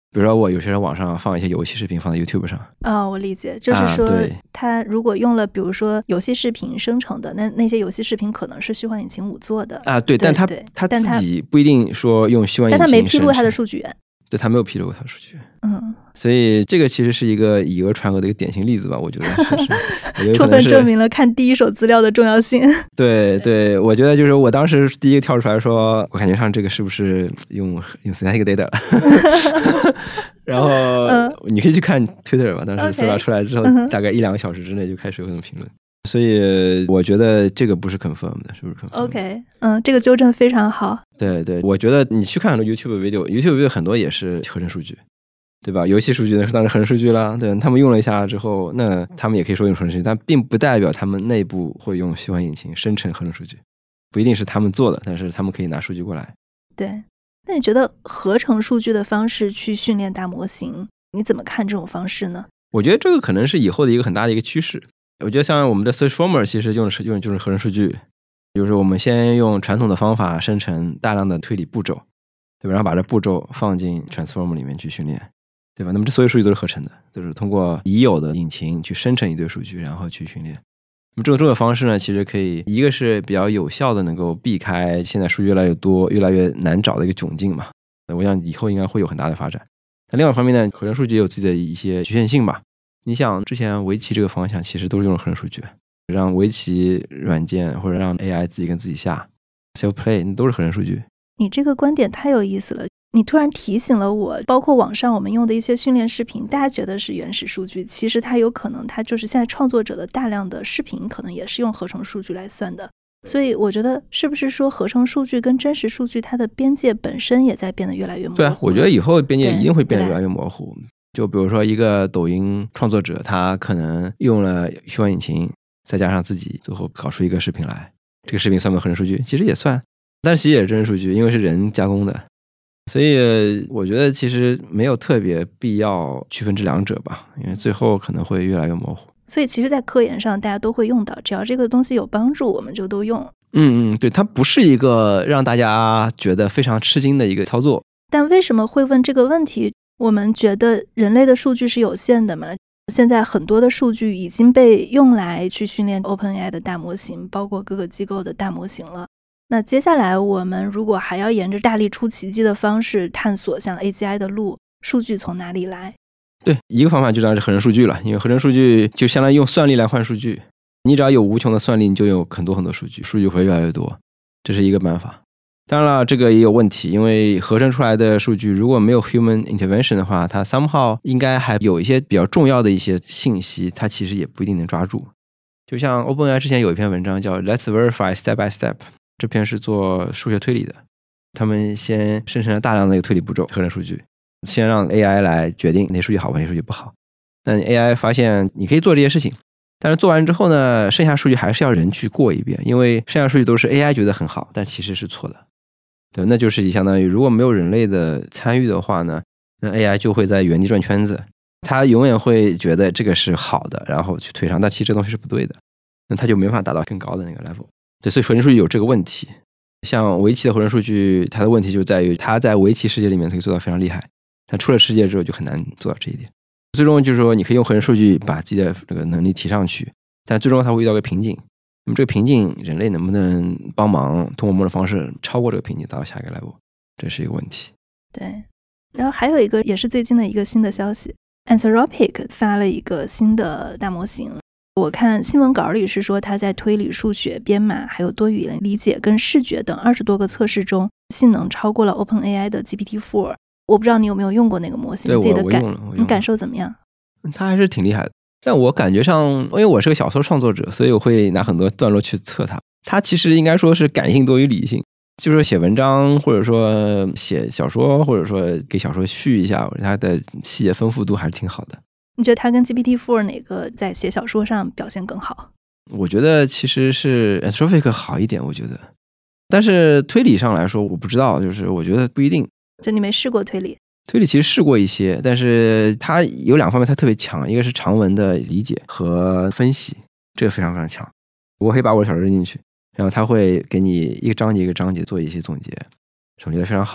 比如说我有些人网上放一些游戏视频放在 YouTube 上。 我理解，就是说对， 他如果用了比如说游戏视频生成的，那些游戏视频可能是虚幻引擎5做的对，但他自己不一定说用虚幻引擎， 但他没披露他的数据源。 对，他没有披露过他的数据。所以这个其实是一个以讹传讹的一个典型例子吧，我觉得是充分证明了看第一手资料的重要性。 对，我觉得就是我当时第一个跳出来说，我感觉上这个是不是用 synthetic data 然后你可以去看 Twitter 吧，当时资料出来之后大概1-2个小时之内就开始有这种评论。所以我觉得这个不是 confirm 的，是不是 confirm？ OK， 这个纠正非常好。 对，我觉得你去看很多 YouTube video 很多也是合成数据，对吧？游戏数据呢是当然合成数据了，对，他们用了一下之后，那他们也可以说用合成数据，但并不代表他们内部会用虚幻引擎生成合成数据，不一定是他们做的，但是他们可以拿数据过来。 对，那你觉得合成数据的方式去训练大模型，你怎么看这种方式呢？ 我觉得这个可能是以后的一个很大的一个趋势。我觉得像我们的 Searchformer 其实用的就是合成数据，就是我们先用传统的方法生成大量的推理步骤，对吧？然后把这步骤放进 Transformer 里面去训练，对吧？那么这所有数据都是合成的，都是通过已有的引擎去生成一堆数据，然后去训练。那么这种方式呢，其实可以一个是比较有效的能够避开现在数据越来越多、越来越难找的一个窘境嘛。我想以后应该会有很大的发展。但另外一方面呢，合成数据也有自己的一些局限性吧。你想之前围棋这个方向其实都是用了合成数据，让围棋软件或者让 AI 自己跟自己下 self play 都是合成数据。 你这个观点太有意思了，你突然提醒了我，包括网上我们用的一些训练视频，大家觉得是原始数据，其实它有可能它就是现在创作者的大量的视频可能也是用合成数据来算的。所以我觉得是不是说合成数据跟真实数据它的边界本身也在变得越来越模糊？ 对，我觉得以后边界一定会变得越来越模糊。就比如说一个抖音创作者，他可能用了虚幻引擎，再加上自己最后搞出一个视频来，这个视频算不算合成数据？其实也算，但是其实也是真实数据，因为是人加工的。所以我觉得其实没有特别必要区分这两者吧，因为最后可能会越来越模糊。 所以其实在科研上大家都会用到，只要这个东西有帮助我们就都用。 对，它不是一个让大家觉得非常吃惊的一个操作。 但为什么会问这个问题？我们觉得人类的数据是有限的嘛，现在很多的数据已经被用来去训练 OpenAI 的大模型，包括各个机构的大模型了。那接下来我们如果还要沿着大力出奇迹的方式探索像 AGI 的路，数据从哪里来？ 对，一个方法就当然是合成数据了，因为合成数据就相当于用算力来换数据，你只要有无穷的算力，你就有很多很多数据，数据会越来越多，这是一个办法。当然了，这个也有问题，因为合成出来的数据如果没有 human intervention 的话，它 somehow 应该还有一些比较重要的一些信息，它其实也不一定能抓住。就像 OpenAI 之前有一篇文章叫 Let's Verify Step by Step， 这篇是做数学推理的，他们先生成了大量的一个推理步骤，合成数据，先让 AI 来决定哪数据好，哪数据不好。但 AI 发现你可以做这些事情，但是做完之后呢，剩下数据还是要人去过一遍，因为剩下数据都是 AI 觉得很好，但其实是错的。对，那就是相当于如果没有人类的参与的话呢，那 AI 就会在原地转圈子，它永远会觉得这个是好的，然后去推上，但其实这东西是不对的，那它就没法达到更高的那个 level。对，所以合成数据有这个问题。像围棋的合成数据，它的问题就在于它在围棋世界里面可以做到非常厉害，但出了世界之后就很难做到这一点。最终就是说，你可以用合成数据把自己的这个能力提上去，但最终它会遇到个瓶颈。那么这个瓶颈，人类能不能帮忙通过某种方式超过这个瓶颈，达到下一个 level， 这是一个问题。 对，然后还有一个也是最近的一个新的消息 ，Anthropic 发了一个新的大模型。我看新闻稿里是说，它在推理、数学、编码，还有多语言理解跟视觉等20多个测试中，性能超过了 OpenAI 的 GPT-4。我不知道你有没有用过那个模型， 对， 自己的我用了， 你感受怎么样？ 它还是挺厉害的。但我感觉上，因为我是个小说创作者，所以我会拿很多段落去测它。它其实应该说是感性多于理性，就是说写文章或者说写小说，或者说给小说续一下，它的细节丰富度还是挺好的。 你觉得它跟 GPT-4 哪个在写小说上表现更好？ 我觉得其实是 Anthropic 好一点，我觉得。但是推理上来说，我不知道，就是我觉得不一定。 就你没试过推理？ 推理其实试过一些，但是它有两方面它特别强，一个是长文的理解和分析，这个非常非常强。我可以把我的小说扔进去，然后它会给你一个章节一个章节做一些总结，总结的非常好。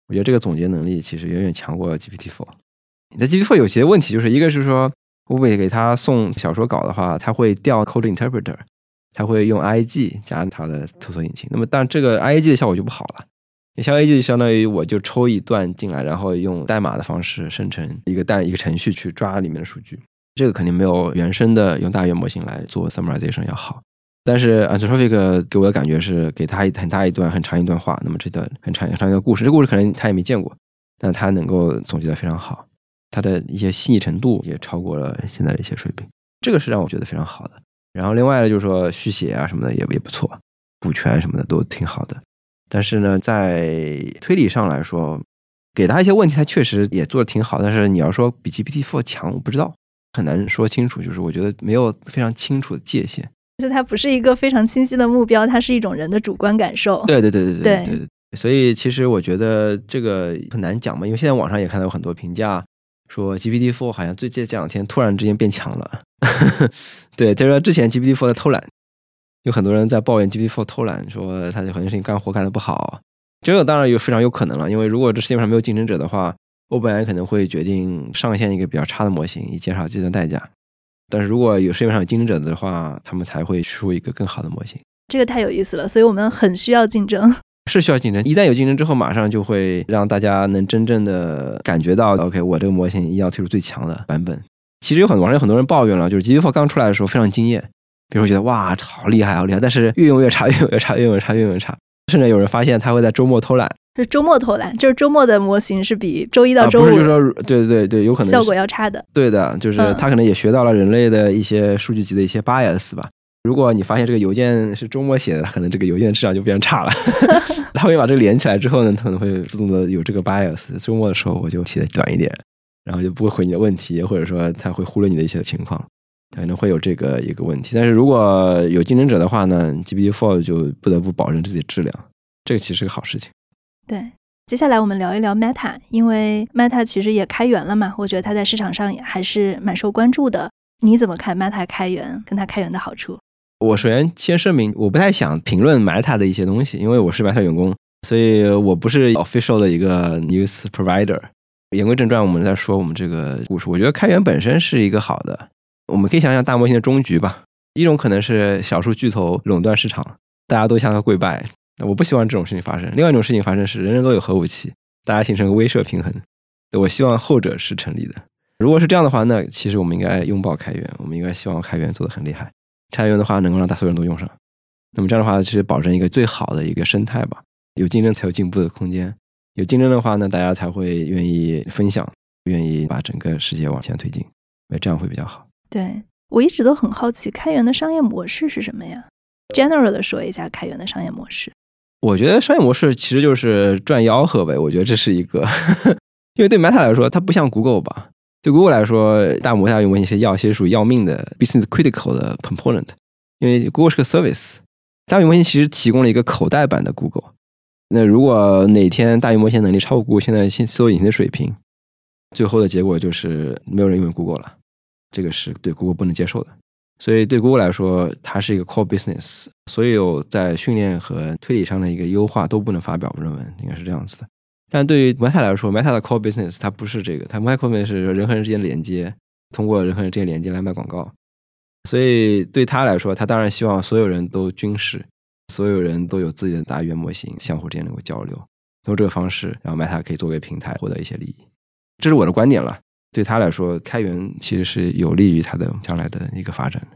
我觉得这个总结能力其实远远强过 GPT-4。你的 GPT-4 有些问题，就是一个是说我给他送小说稿的话，他会调 Code Interpreter， 他会用 IAG 加他的搜索引擎。那么但这个 IAG 的效果就不好了，像 IAG 相当于我就抽一段进来，然后用代码的方式生成一个程序去抓里面的数据，这个肯定没有原生的用大语言模型来做 summarization 要好。但是 Anthropic 给我的感觉是给他很大一段很长一段话，那么这段很长一段故事，这故事可能他也没见过，但他能够总结得非常好，他的一些细腻程度也超过了现在的一些水平，这个是让我觉得非常好的。然后另外呢，就是说续写啊什么的也不错，补全什么的都挺好的。但是呢，在推理上来说，给他一些问题他确实也做得挺好，但是你要说比 GPT-4 强，我不知道，很难说清楚，就是我觉得没有非常清楚的界限， 就是它不是一个非常清晰的目标，它是一种人的主观感受。 对，所以其实我觉得这个很难讲嘛，因为现在网上也看到有很多评价说 GPT-4 好像这两天突然之间变强了对，就是说之前 GPT-4 在偷懒，有很多人在抱怨 GPT-4 偷懒，说他很多事情干活干得不好，这个当然非常有可能了，因为如果这世界上没有竞争者的话， OpenAI 可能会决定上线一个比较差的模型以减少计算代价，但是如果有世界上有竞争者的话，他们才会出一个更好的模型。 这个太有意思了，所以我们很需要竞争。 是需要竞争，一旦有竞争之后，马上就会让大家能真正的感觉到 OK， 我这个模型一定要推出最强的版本。其实网上有很多人抱怨了，就是 GPT-4 刚出来的时候非常惊艳，比如说觉得哇好厉害好厉害，但是越用越差，甚至有人发现他会在周末偷懒。 是周末偷懒，就是周末的模型是比周一到周五、 不是，就是说对，有可能效果要差的。对的，就是他可能也学到了人类的一些数据集的一些 bias 吧。如果你发现这个邮件是周末写的，可能这个邮件的质量就变差了他会把这个连起来之后呢，他可能会自动的有这个 bias， 周末的时候我就写的短一点，然后就不会回你的问题，或者说他会忽略你的一些情况，可能会有这个一个问题。但是如果有竞争者的话呢， GPT-4 就不得不保证自己的质量，这个其实是个好事情。 对，接下来我们聊一聊 Meta， 因为 Meta 其实也开源了嘛，我觉得它在市场上也还是蛮受关注的。你怎么看 Meta 开源跟它开源的好处？我首先先声明，我不太想评论 Meta 的一些东西，因为我是 Meta 员工，所以我不是 official 的一个 news provider。言归正传，我们在说我们这个故事。我觉得开源本身是一个好的，我们可以想想大模型的终局吧。一种可能是少数巨头垄断市场，大家都向它跪拜，我不希望这种事情发生。另外一种事情发生是人人都有核武器，大家形成个威慑平衡，我希望后者是成立的。如果是这样的话，那其实我们应该拥抱开源，我们应该希望开源做得很厉害，开源的话能够让所有人都用上，那么这样的话是保证一个最好的一个生态吧。有竞争才有进步的空间，有竞争的话呢，大家才会愿意分享，愿意把整个世界往前推进，这样会比较好。 对，我一直都很好奇开源的商业模式是什么呀？ general 的说一下开源的商业模式。 我觉得商业模式其实就是赚吆喝呗，我觉得这是一个因为对 Meta 来说它不像 Google 吧，对 Google 来说大模型一些其实属于要命的 business critical 的 component， 因为 Google 是个 service， 大语言模型其实提供了一个口袋版的 Google。 那如果哪天大语言模型能力超过 Google 现在所有引擎的水平，最后的结果就是没有人用 Google 了，这个是对 Google 不能接受的。所以对 Google 来说它是一个 core business， 所有在训练和推理上的一个优化都不能发表论文，应该是这样子的。但对于 Meta 来说 Meta 的 core business 它不是这个，它 Meta core business 是人和人之间的连接，通过人和人之间连接来卖广告。所以对他来说，他当然希望所有人都均势，所有人都有自己的大语言模型，相互之间能够交流，通过这个方式然后 Meta 可以作为平台获得一些利益，这是我的观点了。对他来说开源其实是有利于他的将来的一个发展。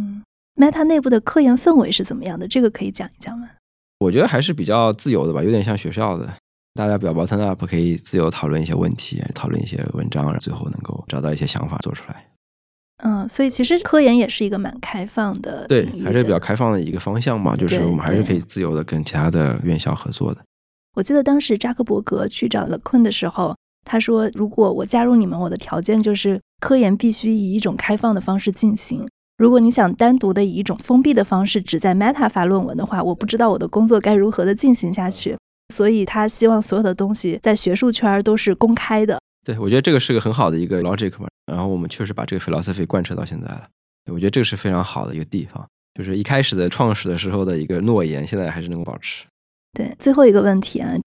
Meta 内部的科研氛围是怎么样的？这个可以讲一讲吗？ 我觉得还是比较自由的吧，有点像学校的，大家比较 bottom up， 可以自由讨论一些问题，讨论一些文章，最后能够找到一些想法做出来。 所以其实科研也是一个蛮开放的， 对，还是比较开放的一个方向嘛，就是我们还是可以自由的跟其他的院校合作的。 我记得当时扎克伯格去找了坤的时候，他说如果我加入你们，我的条件就是科研必须以一种开放的方式进行，如果你想单独的以一种封闭的方式只在 Meta 发论文的话，我不知道我的工作该如何的进行下去。所以他希望所有的东西在学术圈都是公开的。 对，我觉得这个是个很好的一个 logic 嘛，然后我们确实把这个 philosophy 贯彻到现在了，我觉得这个是非常好的一个地方，就是一开始的创始的时候的一个诺言现在还是能够保持。 对，最后一个问题啊，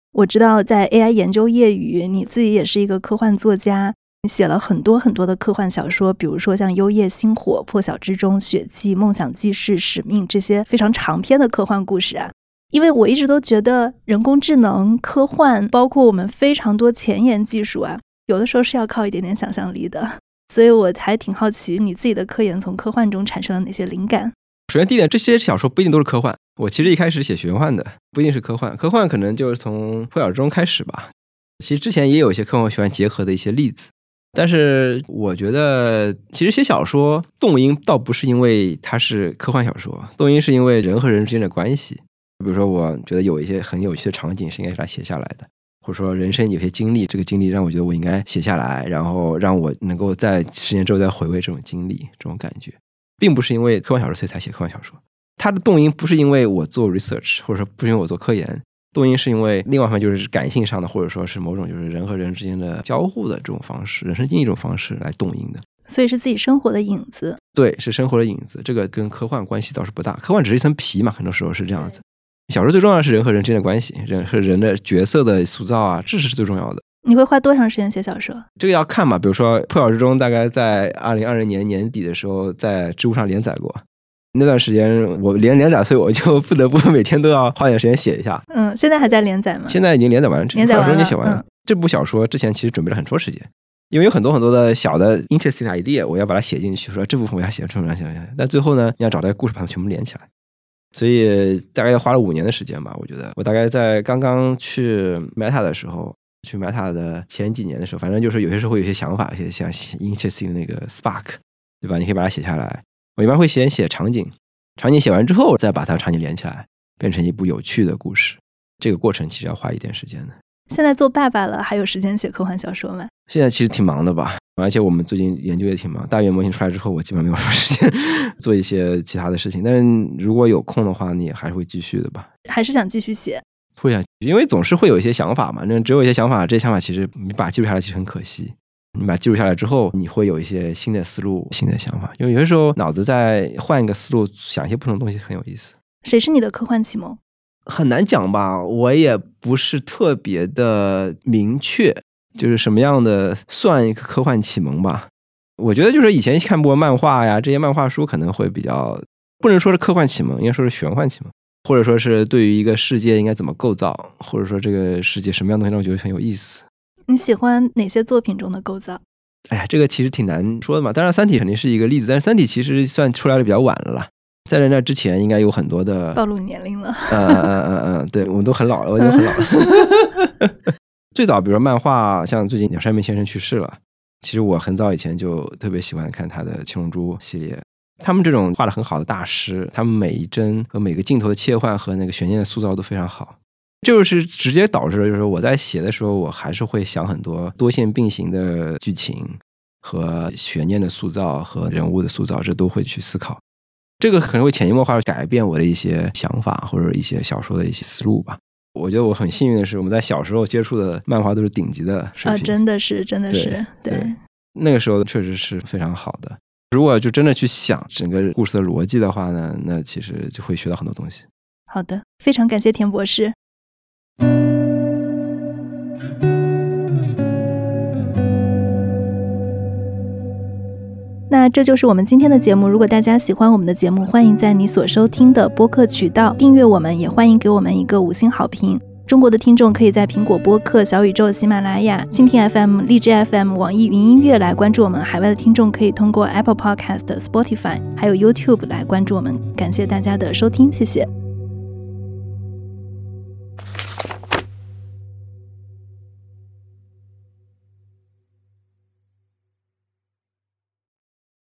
我知道在 AI 研究业余，你自己也是一个科幻作家，你写了很多很多的科幻小说，比如说像《幽夜星火》、《破晓之中》、《血迹》、《梦想记事》、《使命》这些非常长篇的科幻故事啊。因为我一直都觉得人工智能、科幻，包括我们非常多前沿技术啊，有的时候是要靠一点点想象力的。所以我还挺好奇你自己的科研从科幻中产生了哪些灵感。 首先第一点，这些小说不一定都是科幻，我其实一开始写玄幻的，不一定是科幻，科幻可能就是从破晓之中开始吧。其实之前也有一些科幻玄幻结合的一些例子，但是我觉得其实写小说动因倒不是因为它是科幻小说，动因是因为人和人之间的关系。比如说我觉得有一些很有趣的场景是应该把它写下来的，或者说人生有些经历，这个经历让我觉得我应该写下来，然后让我能够在10年之后再回味这种经历，这种感觉并不是因为科幻小说所以才写科幻小说。它的动因不是因为我做 research， 或者说不是因为我做科研，动因是因为另外一方面就是感性上的，或者说是某种就是人和人之间的交互的这种方式，人生经历这种方式来动因的。 所以是自己生活的影子。 对，是生活的影子，这个跟科幻关系倒是不大，科幻只是一层皮嘛，很多时候是这样子。小说最重要的是人和人之间的关系，人和人的角色的塑造啊，这是最重要的。 你会花多长时间写小说？这个要看嘛，比如说《破晓之中》大概在2020年年底的时候在知乎上连载过，那段时间我连载，所以我就不得不每天都要花点时间写一下。 现在还在连载吗？ 现在已经连载完了， 连载完了， 破晓之中已经写完了。这部小说之前其实准备了很多时间，因为有很多很多的小的 interesting idea， 我要把它写进去，说这部分我要写，这部分我要写，但最后呢，你要找到一个故事把它全部连起来。所以大概要花了5年的时间吧，我觉得。我大概在刚刚去 Meta 的时候，去 Meta 的前几年的时候，反正就是有些时候会有些想法，有些像 interesting 的那个 spark， 对吧？你可以把它写下来。我一般会先写场景，场景写完之后再把它场景连起来，变成一部有趣的故事。这个过程其实要花一点时间的。 现在做爸爸了，还有时间写科幻小说吗？ 现在其实挺忙的吧，而且我们最近研究也挺忙。大语言模型出来之后，我基本上没有什么时间做一些其他的事情。但是如果有空的话，你也还是会继续的吧？ 还是想继续写？ 会想，因为总是会有一些想法嘛。那只有一些想法，这些想法其实你把它记录下来，其实很可惜。你把它记录下来之后，你会有一些新的思路、新的想法。因为有些时候脑子在换一个思路，想一些不同的东西，很有意思。 谁是你的科幻启蒙？ 很难讲吧，我也不是特别的明确，就是什么样的算一个科幻启蒙吧。我觉得就是以前看过漫画呀，这些漫画书可能会比较，不能说是科幻启蒙，应该说是玄幻启蒙，或者说是对于一个世界应该怎么构造，或者说这个世界什么样的东西让我觉得很有意思。 你喜欢哪些作品中的构造？ 哎呀，这个其实挺难说的嘛。当然《三体》肯定是一个例子，但是《三体》其实算出来的比较晚了啦。在那之前应该有很多的暴露年龄了。 对，我们都很老了，我已经很老了。最早比如说漫画，像最近鸟山明先生去世了，其实我很早以前就特别喜欢看他的《七龙珠》系列。他们这种画得很好的大师，他们每一帧和每个镜头的切换和那个悬念的塑造都非常好。这就是直接导致了，就是我在写的时候，我还是会想很多多线并行的剧情和悬念的塑造和人物的塑造，这都会去思考。这个可能会潜移默化改变我的一些想法或者一些小说的一些思路吧。我觉得我很幸运的是，我们在小时候接触的漫画都是顶级的水平。 真的是对， 那个时候确实是非常好的。如果就真的去想整个故事的逻辑的话呢，那其实就会学到很多东西。 好的，非常感谢田博士。那这就是我们今天的节目。如果大家喜欢我们的节目，欢迎在你所收听的播客渠道订阅我们，也欢迎给我们一个5星好评。中国的听众可以在苹果播客、小宇宙、喜马拉雅、蜻蜓 FM、荔枝 FM、网易云音乐来关注我们。海外的听众可以通过 Apple Podcast、Spotify 还有 YouTube 来关注我们。感谢大家的收听，谢谢。